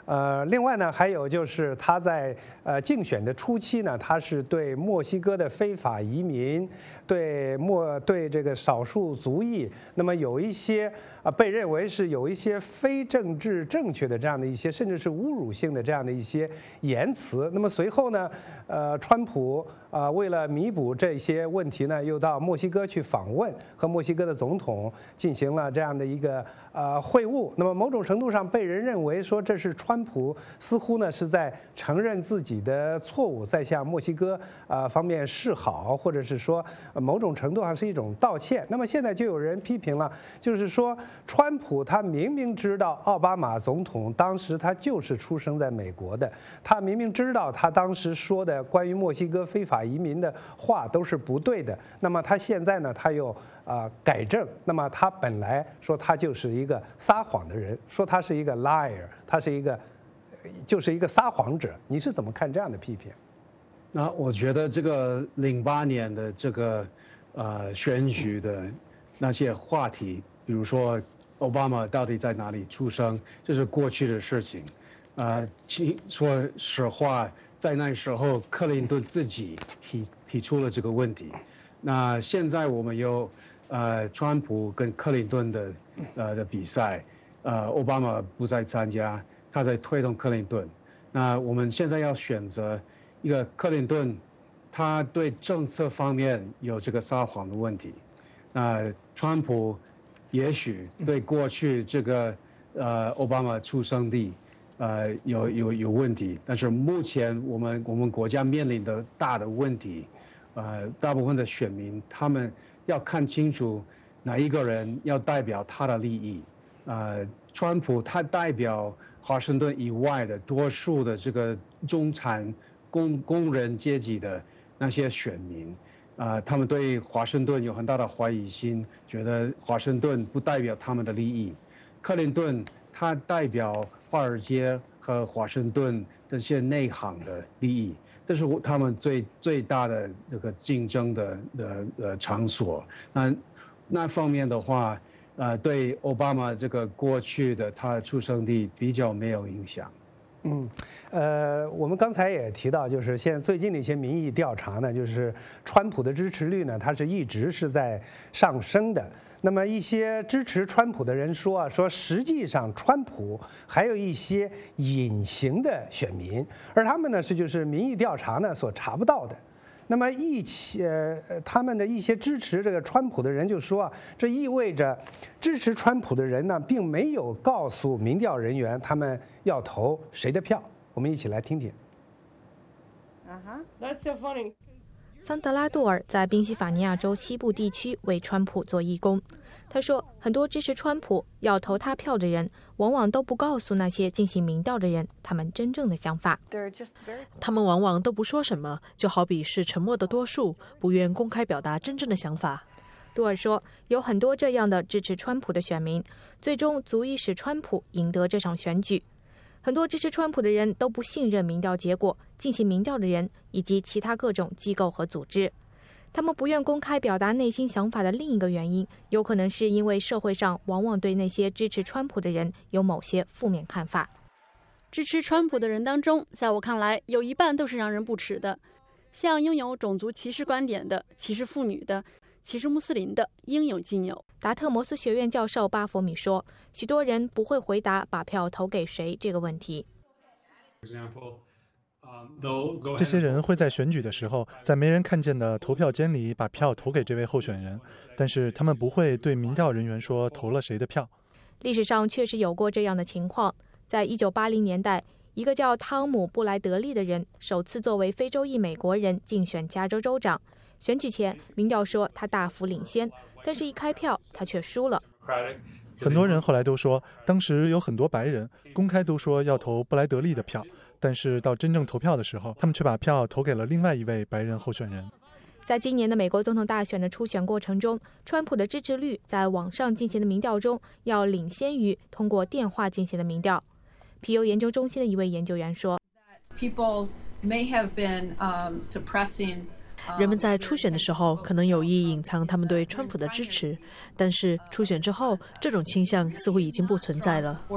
Speaker 1: 呃，另外呢，还有就是他在呃竞选的初期呢，他是对墨西哥的非法移民、对墨对这个少数族裔，那么有一些啊被认为是有一些非政治正确的这样的一些，甚至是侮辱性的这样的一些言辞。那么随后呢，呃，川普啊、呃、为了弥补这些问题呢，又到墨西哥去访问，和墨西哥的总统进行了这样的一个呃会晤。那么某种程度上被人认为说这是川普似乎呢是在承认自己的错误，在向墨西哥啊方面示好，或者是说某种程度上是一种道歉。那么现在就有人批评了，就是说川普他明明知道奥巴马总统当时他就是出生在美国的，他明明知道他当时说的关于墨西哥非法移民的话都是不对的，那么他现在呢他又啊、呃、改正，那么他本来说他就是一个撒谎的人，说他是一个 liar， 他是一个就是一个撒谎者。你是怎么看这样的批评？
Speaker 17: 那我觉得这个零八年的这个呃选举的那些话题，比如说奥巴马到底在哪里出生，这是过去的事情。呃，说实话，在那时候克林顿自己提提出了这个问题。那现在我们有呃川普跟克林顿的呃的比赛，呃奥巴马不再参加，他在推动克林顿。那我们现在要选择一个克林顿，他对政策方面有这个撒谎的问题。那川普也许对过去这个呃奥巴马出生地呃有有有问题，但是目前我们我们国家面临的大的问题，呃大部分的选民他们要看清楚哪一个人要代表他的利益。呃，川普他代表华盛顿以外的多数的这个中产工工人阶级的那些选民。啊、呃，他们对华盛顿有很大的怀疑心，觉得华盛顿不代表他们的利益。克林顿他代表华尔街和华盛顿这些内行的利益，这是他们最最大的这个竞争的的呃场所。那那方面的话，呃，对奥巴马这个过去的他的出生地比较没有影响。
Speaker 1: 嗯，呃，我们刚才也提到，就是现在最近的一些民意调查呢，就是川普的支持率呢，它是一直是在上升的。那么一些支持川普的人说啊，说实际上川普还有一些隐形的选民，而他们呢是就是民意调查呢所查不到的。那么一起呃，他们的一些支持这个川普的人就说啊，这意味着支持川普的人呢，并没有告诉民调人员他们要投谁的票。我们一起来听听。
Speaker 18: 啊哈 That's so funny.
Speaker 19: 桑德拉杜尔在宾夕法尼亚州西部地区为川普做义工。他说，很多支持川普要投他票的人，往往都不告诉那些进行民调的人他们真正的想法。
Speaker 20: 他们往往都不说什么，就好比是沉默的多数，不愿公开表达真正的想法。
Speaker 19: 杜尔说，有很多这样的支持川普的选民，最终足以使川普赢得这场选举。很多支持川普的人都不信任民调结果、进行民调的人以及其他各种机构和组织。他们不愿公开表达内心想法的另一个原因，有可能是因为社会上往往对那些支持川普的人有某些负面看法。
Speaker 21: 支持川普的人当中，在我看来，有一半都是让人不齿的，像拥有种族歧视观点的、歧视妇女的、歧视穆斯林的，应有尽有。
Speaker 19: 达特摩斯学院教授巴佛米说，许多人不会回答把票投给谁这个问题。
Speaker 7: 这些人会在选举的时候，在没人看见的投票间里把票投给这位候选人，但是他们不会对民调人员说投了谁的票。
Speaker 19: 历史上确实有过这样的情况。在一九八零年代，一个叫汤姆·布莱德利的人首次作为非洲裔美国人竞选加州州长。选举前，民调说他大幅领先，但是一开票，他却输了。
Speaker 7: 很多人后来都说，当时有很多白人公开都说要投布莱德利的票，但是到真正投票的时候，他们却把票投给了另外一位白人候选人。
Speaker 19: 在今年的美国总统大选的初选过程中，川普的支持率在网上进行的民调中要领先于通过电话进行的民调。皮尤研究中心的一位研究员说，
Speaker 22: People may have been um, suppressing
Speaker 20: 人们在初选的时候可能有意隐藏他们对川普的支持，但是初选之后，这种倾向似乎已经不存在了。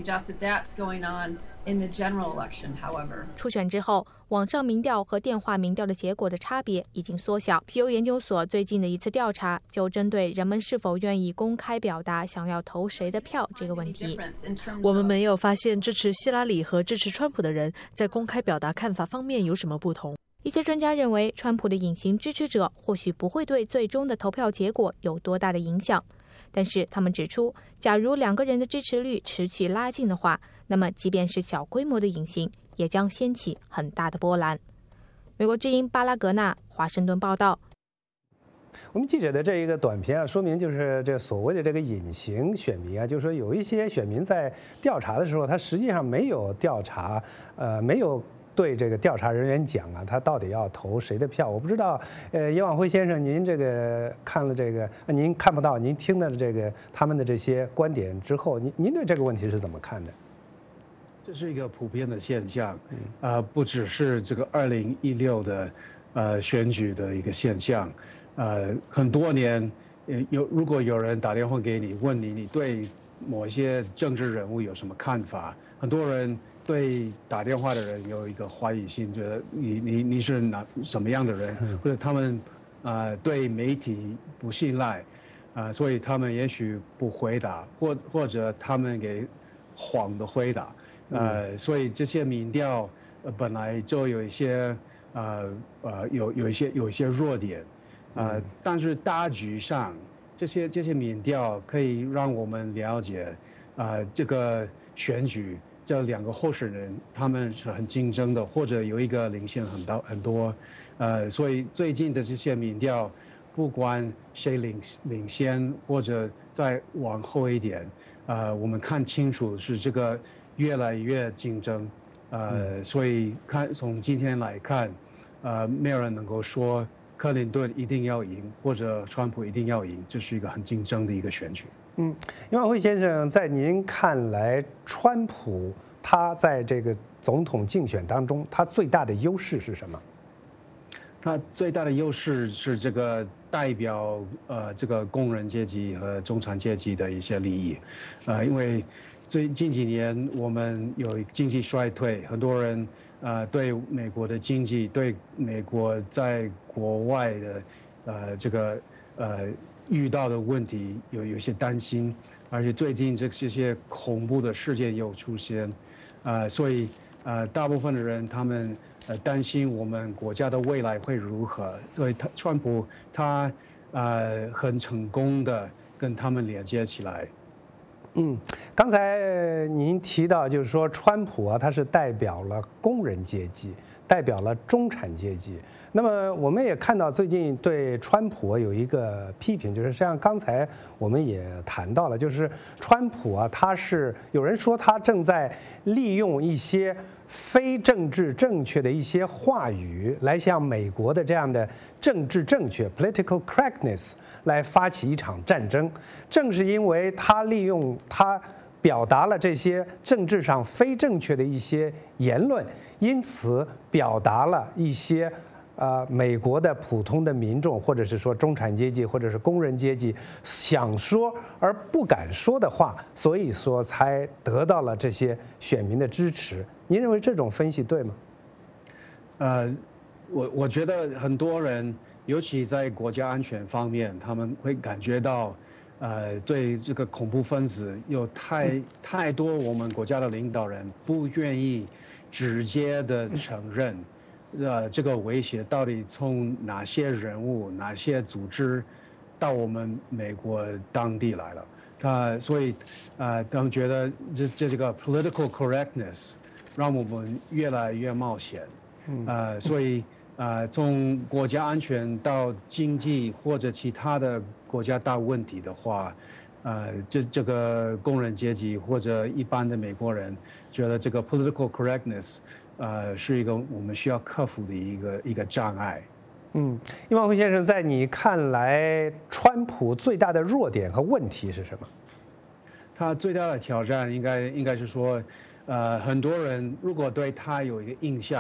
Speaker 19: 初选之后，网上民调和电话民调的结果的差别已经缩小。皮尤研究所最近的一次调查就针对人们是否愿意公开表达想要投谁的票这个问题。
Speaker 20: 我们没有发现支持希拉里和支持川普的人在公开表达看法方面有什么不同。
Speaker 19: 一些专家认为，川普的隐形支持者或许不会对最终的投票结果有多大的影响。但是他们指出，假如两个人的支持率持续拉近的话，那么即便是小规模的隐形，也将掀起很大的波澜。美国之音巴拉格纳华盛顿报道。
Speaker 1: 我们记者的这一个短片啊，说明就是这所谓的这个隐形选民啊，就是说有一些选民在调查的时候，他实际上没有调查，呃，没有对这个调查人员讲啊，他到底要投谁的票？我不知道，呃，叶望辉先生，您这个看了这个，您看不到，您听了这个他们的这些观点之后，您您对这个问题是怎么看的？
Speaker 17: 这是一个普遍的现象，啊、呃，不只是这个二零一六的呃选举的一个现象，呃，很多年有如果有人打电话给你，问你你对某一些政治人物有什么看法，很多人对打电话的人有一个怀疑心，觉得你你你是哪什么样的人，或者他们啊、呃、对媒体不信赖，啊、呃，所以他们也许不回答，或或者他们给谎的回答。呃，所以这些民调、呃、本来就有一些呃呃有有一些有一些弱点，呃，但是大局上这些这些民调可以让我们了解，啊、呃，这个选举这两个候选人他们是很竞争的，或者有一个领先很多很多，呃，所以最近的这些民调，不管谁领领先或者再往后一点，呃，我们看清楚是这个。越来越竞争，呃，所以看从今天来看，呃，没有人能够说克林顿一定要赢，或者川普一定要赢，这是一个很竞争的一个选举。
Speaker 1: 嗯，叶望辉先生，在您看来，川普他在这个总统竞选当中，他最大的优势是什么？
Speaker 17: 他最大的优势是这个代表呃这个工人阶级和中产阶级的一些利益，呃，因为。最近几年，我们有经济衰退，很多人呃对美国的经济，对美国在国外的呃这个呃遇到的问题有有些担心，而且最近这这些恐怖的事件又出现，呃，所以呃大部分的人他们呃担心我们国家的未来会如何，所以他川普他呃很成功的跟他们连接起来。
Speaker 1: 嗯，刚才您提到，就是说川普啊，他是代表了工人阶级，代表了中产阶级。那么我们也看到最近对川普有一个批评，就是像刚才我们也谈到了，就是川普啊，他是有人说他正在利用一些非政治正确的一些话语来向美国的这样的政治正确 （political correctness） 来发起一场战争。正是因为他利用他表达了这些政治上非正确的一些言论，因此表达了一些呃美国的普通的民众，或者是说中产阶级，或者是工人阶级想说而不敢说的话，所以说才得到了这些选民的支持。您认为这种分析对吗？
Speaker 17: 呃，我我觉得很多人，尤其在国家安全方面，他们会感觉到，呃，对这个恐怖分子有太太多我们国家的领导人不愿意直接的承认，呃，这个威胁到底从哪些人物、哪些组织到我们美国当地来了。他所以，呃，他们觉得这这这个 political correctness 让我们越来越冒险。呃，所以呃，从国家安全到经济或者其他的国家大问题的话，呃，这这个工人阶级或者一般的美国人觉得这个 political correctness，呃，是一个我们需要克服的一个一个障碍。
Speaker 1: 嗯，叶望辉先生，在你看来，川普最大的弱点和问题是什么？
Speaker 17: 他最大的挑战应该应该是说，呃，很多人如果对他有一个印象。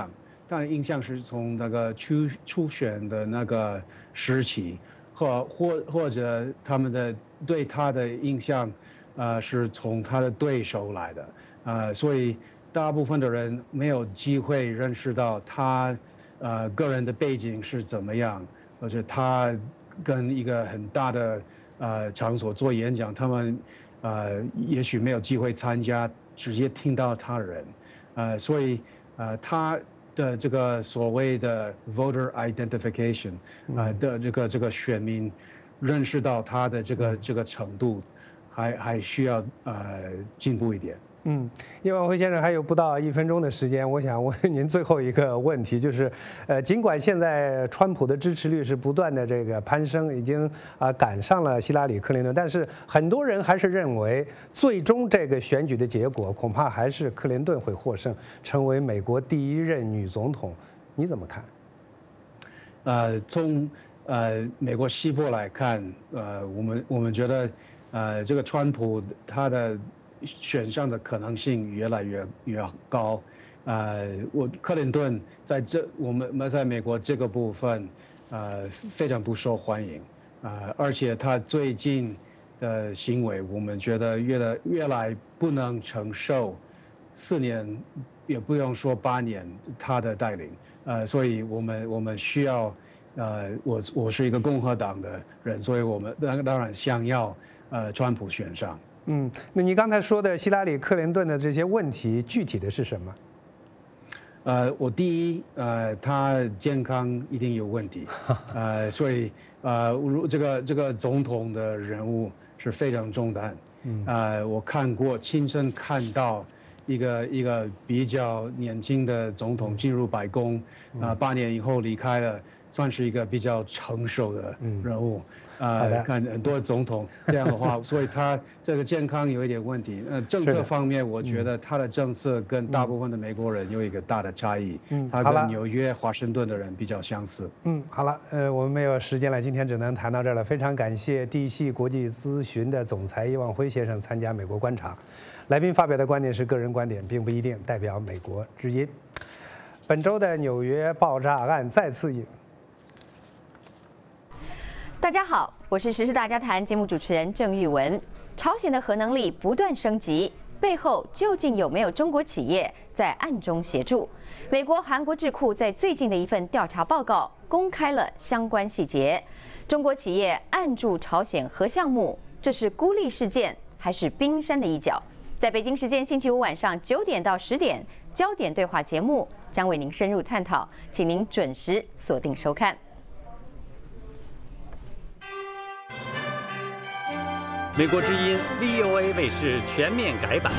Speaker 17: 他的印象是从那个初初选的那个时期，或或或者他们的对他的印象，呃，是从他的对手来的，呃，所以大部分的人没有机会认识到他，呃，个人的背景是怎么样，或者他跟一个很大的呃场所做演讲，他们呃也许没有机会参加，直接听到他人，呃，所以呃他的这个所谓的 voter identification 啊、呃、的这个这个选民认识到他的这个这个程度，还还需要呃进步一点。
Speaker 1: 嗯，叶万辉先生还有不到一分钟的时间，我想问您最后一个问题，就是，呃，尽管现在川普的支持率是不断的这个攀升，已经啊、呃、赶上了希拉里·克林顿，但是很多人还是认为，最终这个选举的结果恐怕还是克林顿会获胜，成为美国第一任女总统。你怎么看？
Speaker 17: 呃，从呃美国西部来看，呃，我们我们觉得，呃，这个川普他的选上的可能性越来越越高，呃，我克林顿在这我们我们在美国这个部分，呃，非常不受欢迎，呃，而且他最近的行为，我们觉得越来越来不能承受，四年也不用说八年他的带领，呃，所以我们我们需要，呃，我我是一个共和党的人，所以我们当当然想要呃川普选上。
Speaker 1: 嗯，那你刚才说的希拉里·克林顿的这些问题，具体的是什么？
Speaker 17: 呃，我第一，呃，他健康一定有问题，呃，所以呃，如这个这个总统的人物是非常重担。嗯，呃，我看过亲身看到一个一个比较年轻的总统进入白宫，啊、呃，八年以后离开了，算是一个比较成熟的人物。嗯呃，看很多总统这样的话，所以他这个健康有一点问题。呃，政策方面，我觉得他的政策跟大部分的美国人有一个大的差异。嗯，他跟纽约、华盛顿的人比较相似。
Speaker 1: 嗯，好了，呃，我们没有时间了，今天只能谈到这儿了。非常感谢地系国际咨询的总裁叶万辉先生参加美国观察。来宾发表的观点是个人观点，并不一定代表美国之音。本周的纽约爆炸案再次引。
Speaker 4: 大家好，我是时事大家谈节目主持人郑玉文。朝鲜的核能力不断升级，背后究竟有没有中国企业在暗中协助？美国、韩国智库在最近的一份调查报告公开了相关细节。中国企业暗助朝鲜核项目，这是孤立事件还是冰山的一角？在北京时间星期五晚上九点到十点，焦点对话节目将为您深入探讨，请您准时锁定收看。
Speaker 22: 美国之音 V O A 卫视全面改版，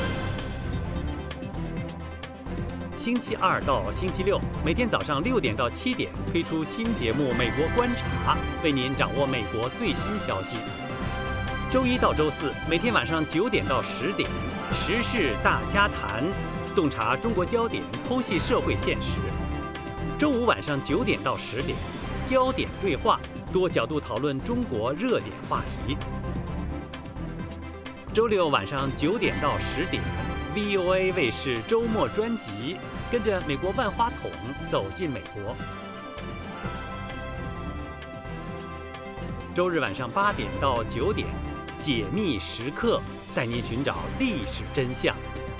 Speaker 22: 星期二到星期六每天早上六点到七点推出新节目《美国观察》，为您掌握美国最新消息。周一到周四每天晚上九点到十点，时事大家谈，洞察中国焦点，剖析社会现实。周五晚上九点到十点，焦点对话，多角度讨论中国热点话题。周六晚上九点到十点 ，V O A 卫视周末专辑，跟着美国万花筒走进美国。周日晚上八点到九点，解密时刻，带您寻找历史真相。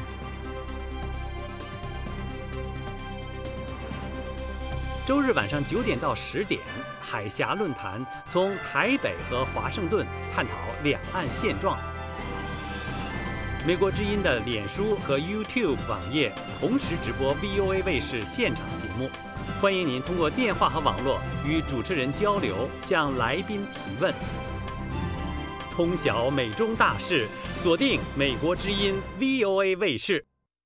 Speaker 22: 周日晚上九点到十点，海峡论坛从台北和华盛顿探讨两岸现状。美国之音的脸书和 YouTube 网页同时直播 V O A 卫视现场节目，欢迎您通过电话和网络与主持人交流，向来宾提问。通晓美中大事，锁定美国之音 V O A 卫视。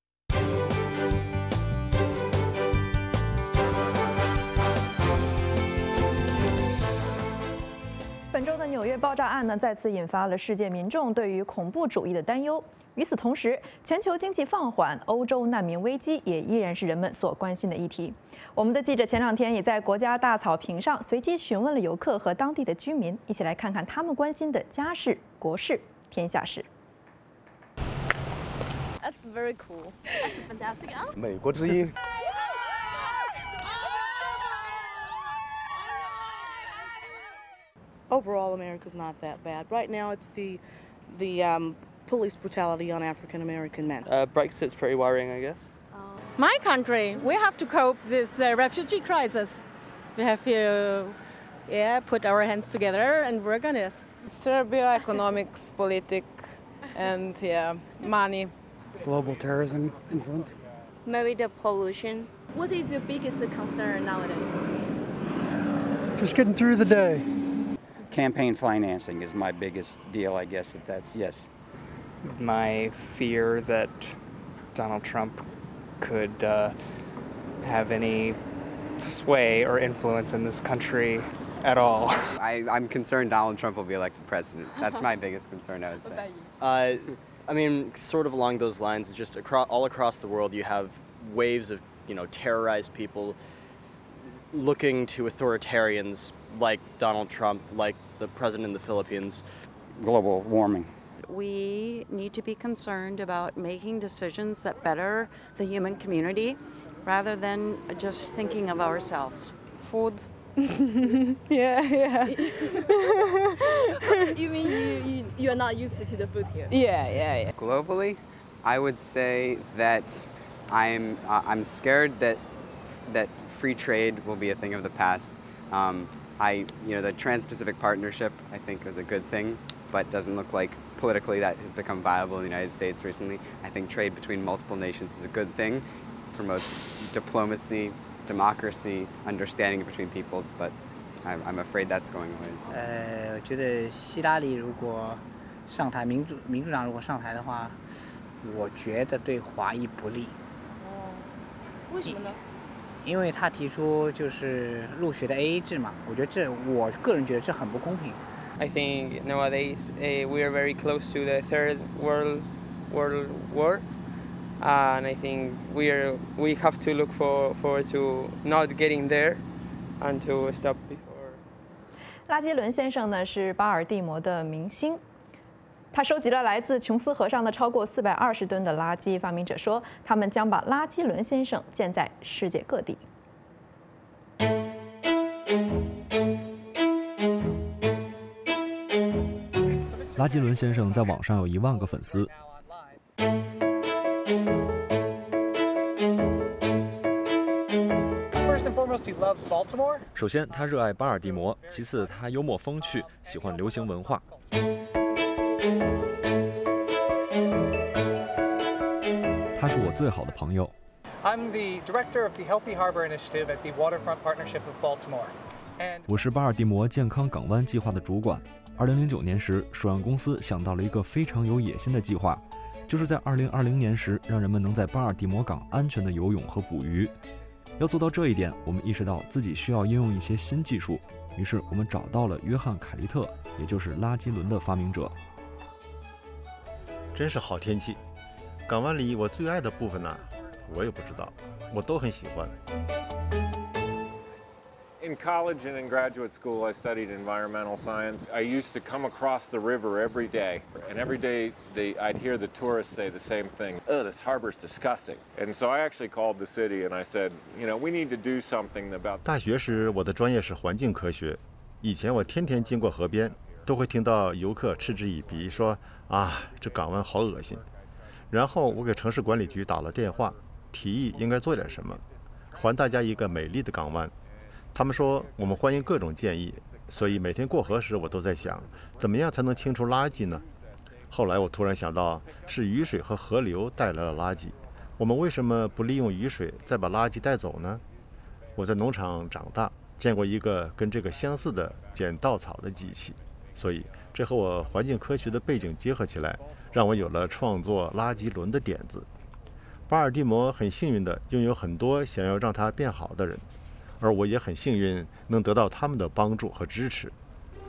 Speaker 2: 本周的纽约爆炸案呢，再次引发了世界民众对于恐怖主义的担忧。与此同时，全球经济放缓，欧洲难民危机也依然是人们所关心的议题。我们的记者前两天也在国家大草坪上随机询问了游客和当地的居民，一起来看看他们关心的家事、国事、天下事。
Speaker 23: That's very cool. That's fantastic.
Speaker 1: 美国之音。
Speaker 3: overall America's not that bad. Right now, it's the the um, police brutality on African American men.
Speaker 5: Uh, Brexit's pretty worrying, I guess.
Speaker 23: My country, we have to cope this uh, refugee crisis. We have to, yeah, put our hands together and work on this.
Speaker 18: Serbia, economics, politics, and yeah, money.
Speaker 24: Global terrorism influence.
Speaker 25: Maybe the pollution.
Speaker 21: What is your biggest concern nowadays?
Speaker 24: Just getting through the day. Campaign financing is my biggest deal, I guess, if that's yes.
Speaker 5: My fear that Donald Trump could uh, have any sway or influence in this country at all.
Speaker 26: I, I'm concerned Donald Trump will be elected president. That's my biggest concern, I would say.
Speaker 27: Uh, I mean, sort of along those lines, it's just across, all across the world you have waves of, you know, terrorized people looking to authoritarians like Donald Trump, like the president in the Philippines.
Speaker 24: Global warming.
Speaker 28: We need to be concerned about making decisions that better the human community rather than just thinking of ourselves.
Speaker 18: Food. yeah, yeah.
Speaker 21: You mean you, you, you are not used to the food here?
Speaker 18: Yeah, yeah, yeah.
Speaker 26: Globally, I would say that I'm uh, I'm scared that that free trade will be a thing of the past. Um, I, you know, the Trans-Pacific Partnership I think is a good thing, but doesn't look like politically that has become viable in the United States recently. I think trade between multiple nations is a good thing, promotes diplomacy, democracy, understanding between peoples, but I'm, I'm afraid that's going away.
Speaker 29: 呃，我觉得希拉里如果上台，民主民主党如果上台的话，我觉得对华裔不利。
Speaker 21: 哦，为什么呢？
Speaker 29: 因为他提出就是入学的 A A 制嘛，我觉得这我个人觉得这很不公平。
Speaker 5: I think nowadays uh, we are very close to the third world world war, uh, and I think we are we have to look for for to not getting there, and to stop before.
Speaker 2: 拉基伦先生呢是巴尔的摩的明星，他收集了来自琼斯河上的超过四百二十吨的垃圾。发明者说，他们将把拉基伦先生建在世界各地。
Speaker 14: 拉基伦先生在网上有一万个粉丝。首先，他热爱巴尔的摩；其次，他幽默风趣，喜欢流行文化。他是我最好的朋友。
Speaker 30: I'm the director of the Healthy Harbor Initiative at the Waterfront Partnership of Baltimore.
Speaker 14: 我是巴尔的摩健康港湾计划的主管。二零零九年时，水岸公司想到了一个非常有野心的计划，就是在二零二零年时，让人们能在巴尔的摩港安全的游泳和捕鱼。要做到这一点，我们意识到自己需要应用一些新技术，于是我们找到了约翰·凯利特，也就是拉基伦的发明者。
Speaker 31: 真是好天气，港湾里我最爱的部分呢，我也不知道，我都很喜欢。
Speaker 32: In college and in graduate school, I studied environmental science. I used to come across the river every day, and every day they, I'd hear the tourists say the same thing. Oh, this harbor's disgusting. And so I actually called the city and I said, you know, we need to do something about.
Speaker 31: 大学时我的专业是环境科学，以前我天天经过河边，都会听到游客嗤之以鼻，说啊，这港湾好恶心。然后我给城市管理局打了电话，提议应该做点什么，还大家一个美丽的港湾。他们说我们欢迎各种建议，所以每天过河时我都在想，怎么样才能清除垃圾呢？后来我突然想到，是雨水和河流带来了垃圾，我们为什么不利用雨水再把垃圾带走呢？我在农场长大，见过一个跟这个相似的捡稻草的机器，所以这和我环境科学的背景结合起来，让我有了创作垃圾轮的点子。巴尔的摩很幸运地拥有很多想要让它变好的人，而我也很幸运能得到他们的帮助和支持。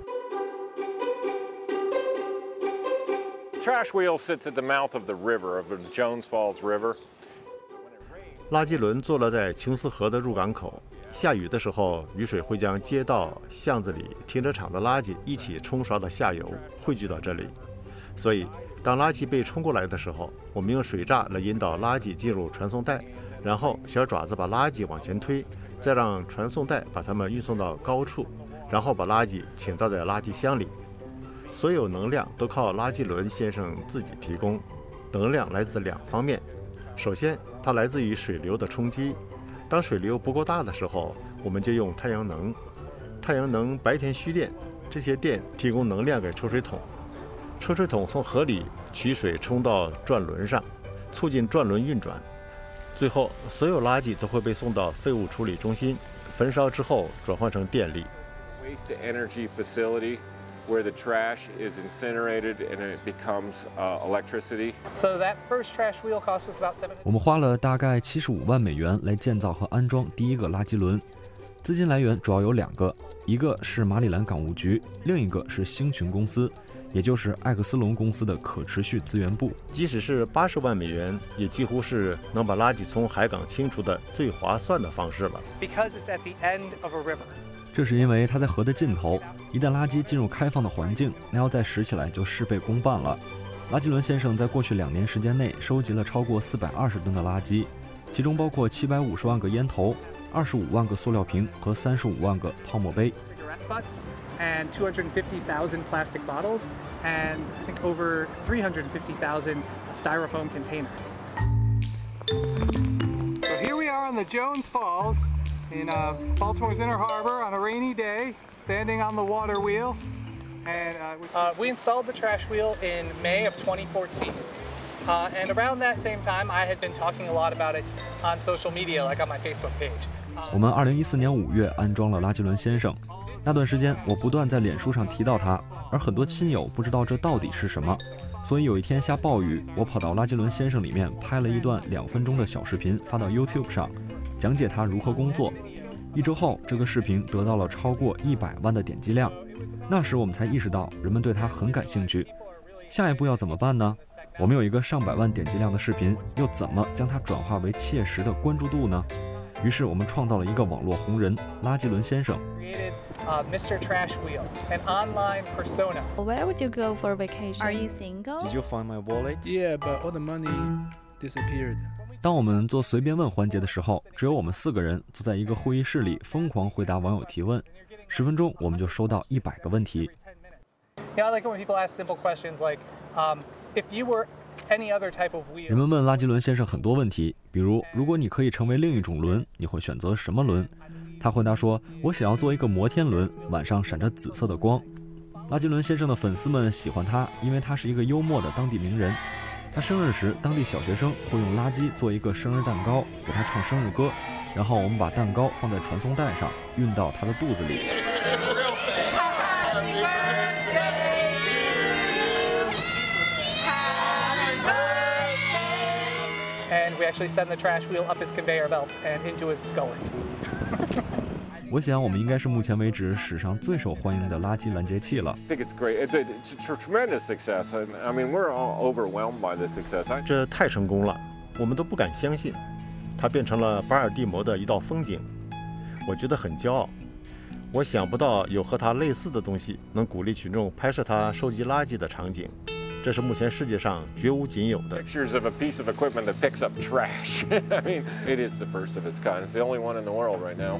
Speaker 32: Trash wheel sits at the mouth of the river, of the Jones Falls River.
Speaker 31: 垃圾轮坐落在琼斯河的入港口，下雨的时候，雨水会将街道、巷子里、停车场的垃圾一起冲刷到下游，汇聚到这里。所以，当垃圾被冲过来的时候，我们用水闸来引导垃圾进入传送带，然后小爪子把垃圾往前推。再让传送带把它们运送到高处， 然后把垃圾倾倒在垃圾箱里。所有能量都靠拉基伦先生自己提供，能量来自两方面。首先，它来自于水流的冲击。当水流不够大的时候，我们就用太阳能。太阳能白天蓄电，这些电提供能量给抽水桶。抽水桶从河里取水冲到转轮上，促进转轮运转。最后，所有垃圾都会被送到废物处理中心，焚烧之后转换成电力。
Speaker 32: Waste to energy facility where the trash is incinerated and it becomes uh, electricity.
Speaker 30: So that first trash wheel cost us about seven.
Speaker 14: 我们花了大概七十五万美元来建造和安装第一个垃圾轮。资金来源主要有两个，一个是马里兰港务局，另一个是星群公司。也就是艾克斯隆公司的可持续资源部。
Speaker 31: 即使是八十万美元，也几乎是能把垃圾从海港清除的最划算的方式了。
Speaker 30: Because it's at the end of a river.
Speaker 14: 这是因为它在河的尽头，一旦垃圾进入开放的环境，那要再拾起来就事倍功半了。拉基伦先生在过去两年时间内收集了超过四百二十吨的垃圾，其中包括七百五十万个烟头、二十五万个塑料瓶和三十五万个泡沫杯。
Speaker 30: And two hundred fifty thousand plastic bottles, and I think over three hundred fifty thousand styrofoam containers. So here we are on the Jones Falls in uh, Baltimore's Inner Harbor on a rainy day, standing on the water wheel. And uh, we, uh, we installed the trash wheel in May of twenty fourteen. Uh, and around that same time, I had been talking a lot about it on social media, like on my Facebook page.
Speaker 14: 我们二零一四年五月安装了拉基伦先生。那段时间，我不断在脸书上提到它，而很多亲友不知道这到底是什么。所以有一天下暴雨，我跑到拉基伦先生里面拍了一段两分钟的小视频，发到 YouTube 上，讲解它如何工作。一周后，这个视频得到了超过一百万的点击量。那时我们才意识到人们对它很感兴趣。下一步要怎么办呢？我们有一个上百万点击量的视频，又怎么将它转化为切实的关注度呢？于是我们创造了一个网络红人拉基伦先生。
Speaker 30: Uh, Mister Trash Wheel, an online persona.
Speaker 6: Where would you go for vacation? Are you single?
Speaker 7: Did you find my wallet?
Speaker 6: Yeah, but all the money disappeared.
Speaker 14: 当我们做随便问环节的时候，只有我们四个人坐在一个会议室里疯狂回答网友提问。十分钟我们就收到一百个问题。
Speaker 30: You know, I like when people ask simple questions like, um, if you were any other type of wheel.
Speaker 14: 人们问拉基伦先生很多问题，比如，如果你可以成为另一种轮，你会选择什么轮？他回答说：“我想要做一个摩天轮，晚上闪着紫色的光。”拉基伦先生的粉丝们喜欢他，因为他是一个幽默的当地名人。他生日时，当地小学生会用垃圾做一个生日蛋糕，给他唱生日歌，然后我们把蛋糕放在传送带上，运到他的肚子里。
Speaker 30: And we actually send the trash wheel up his conveyor belt and into his gullet.
Speaker 14: 我想我们应该是目前为止史上最受欢迎的垃圾拦截器了。
Speaker 32: I think it's great. It's a, it's a tremendous success. I mean, we're all overwhelmed by this success.
Speaker 31: 这太成功了，我们都不敢相信，它变成了巴尔的摩的一道风景。我觉得很骄傲。我想不到有和它类似的东西能鼓励群众拍摄它收集垃圾的场景。这是目前世界上绝无仅有的。
Speaker 32: Pictures of a piece of equipment that picks up trash. I mean, it is the first of its kind. It's the only one in the world right now.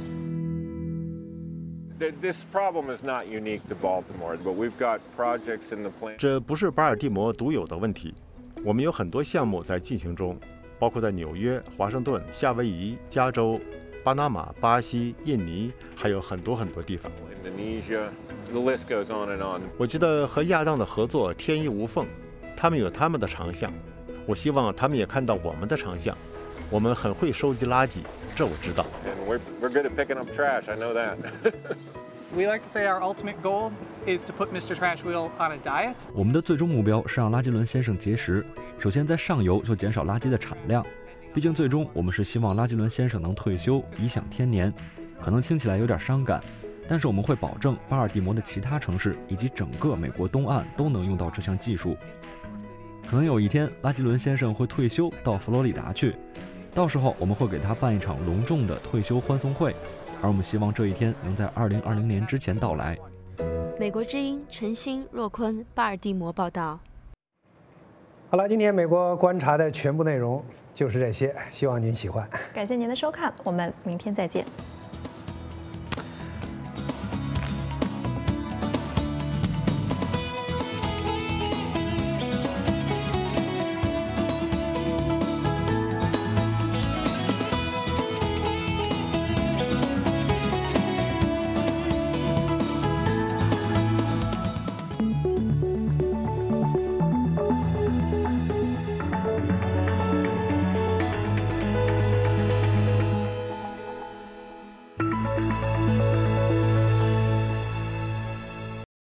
Speaker 32: This problem is not unique to Baltimore, but we've got projects in the plan.
Speaker 31: 这不是巴尔的摩独有的问题，我们有很多项目在进行中，包括在纽约、华盛顿、夏威夷、加州、巴拿马、巴西、印尼，还有很多很多地方。
Speaker 32: Indonesia, the list goes on and on.
Speaker 31: 我觉得和亚当的合作天衣无缝，他们有他们的长项，我希望他们也看到我们的长项。我们很会收集垃圾，这我知道。
Speaker 32: And we're we're good at picking up trash. I know that.
Speaker 30: We like to say our ultimate goal is to put Mister Trash Wheel on a diet.
Speaker 14: 我们的最终目标是让拉基伦先生节食，首先在上游就减少垃圾的产量。毕竟最终我们是希望拉基伦先生能退休，颐享天年。可能听起来有点伤感，但是我们会保证巴尔的摩的其他城市以及整个美国东岸都能用到这项技术。可能有一天，拉基伦先生会退休到佛罗里达去。到时候我们会给他办一场隆重的退休欢送会，而我们希望这一天能在二零二零年之前到来。
Speaker 6: 美国之音陈星、若坤，巴尔的摩报道。
Speaker 1: 好了，今天美国观察的全部内容就是这些，希望您喜欢。
Speaker 2: 感谢您的收看，我们明天再见。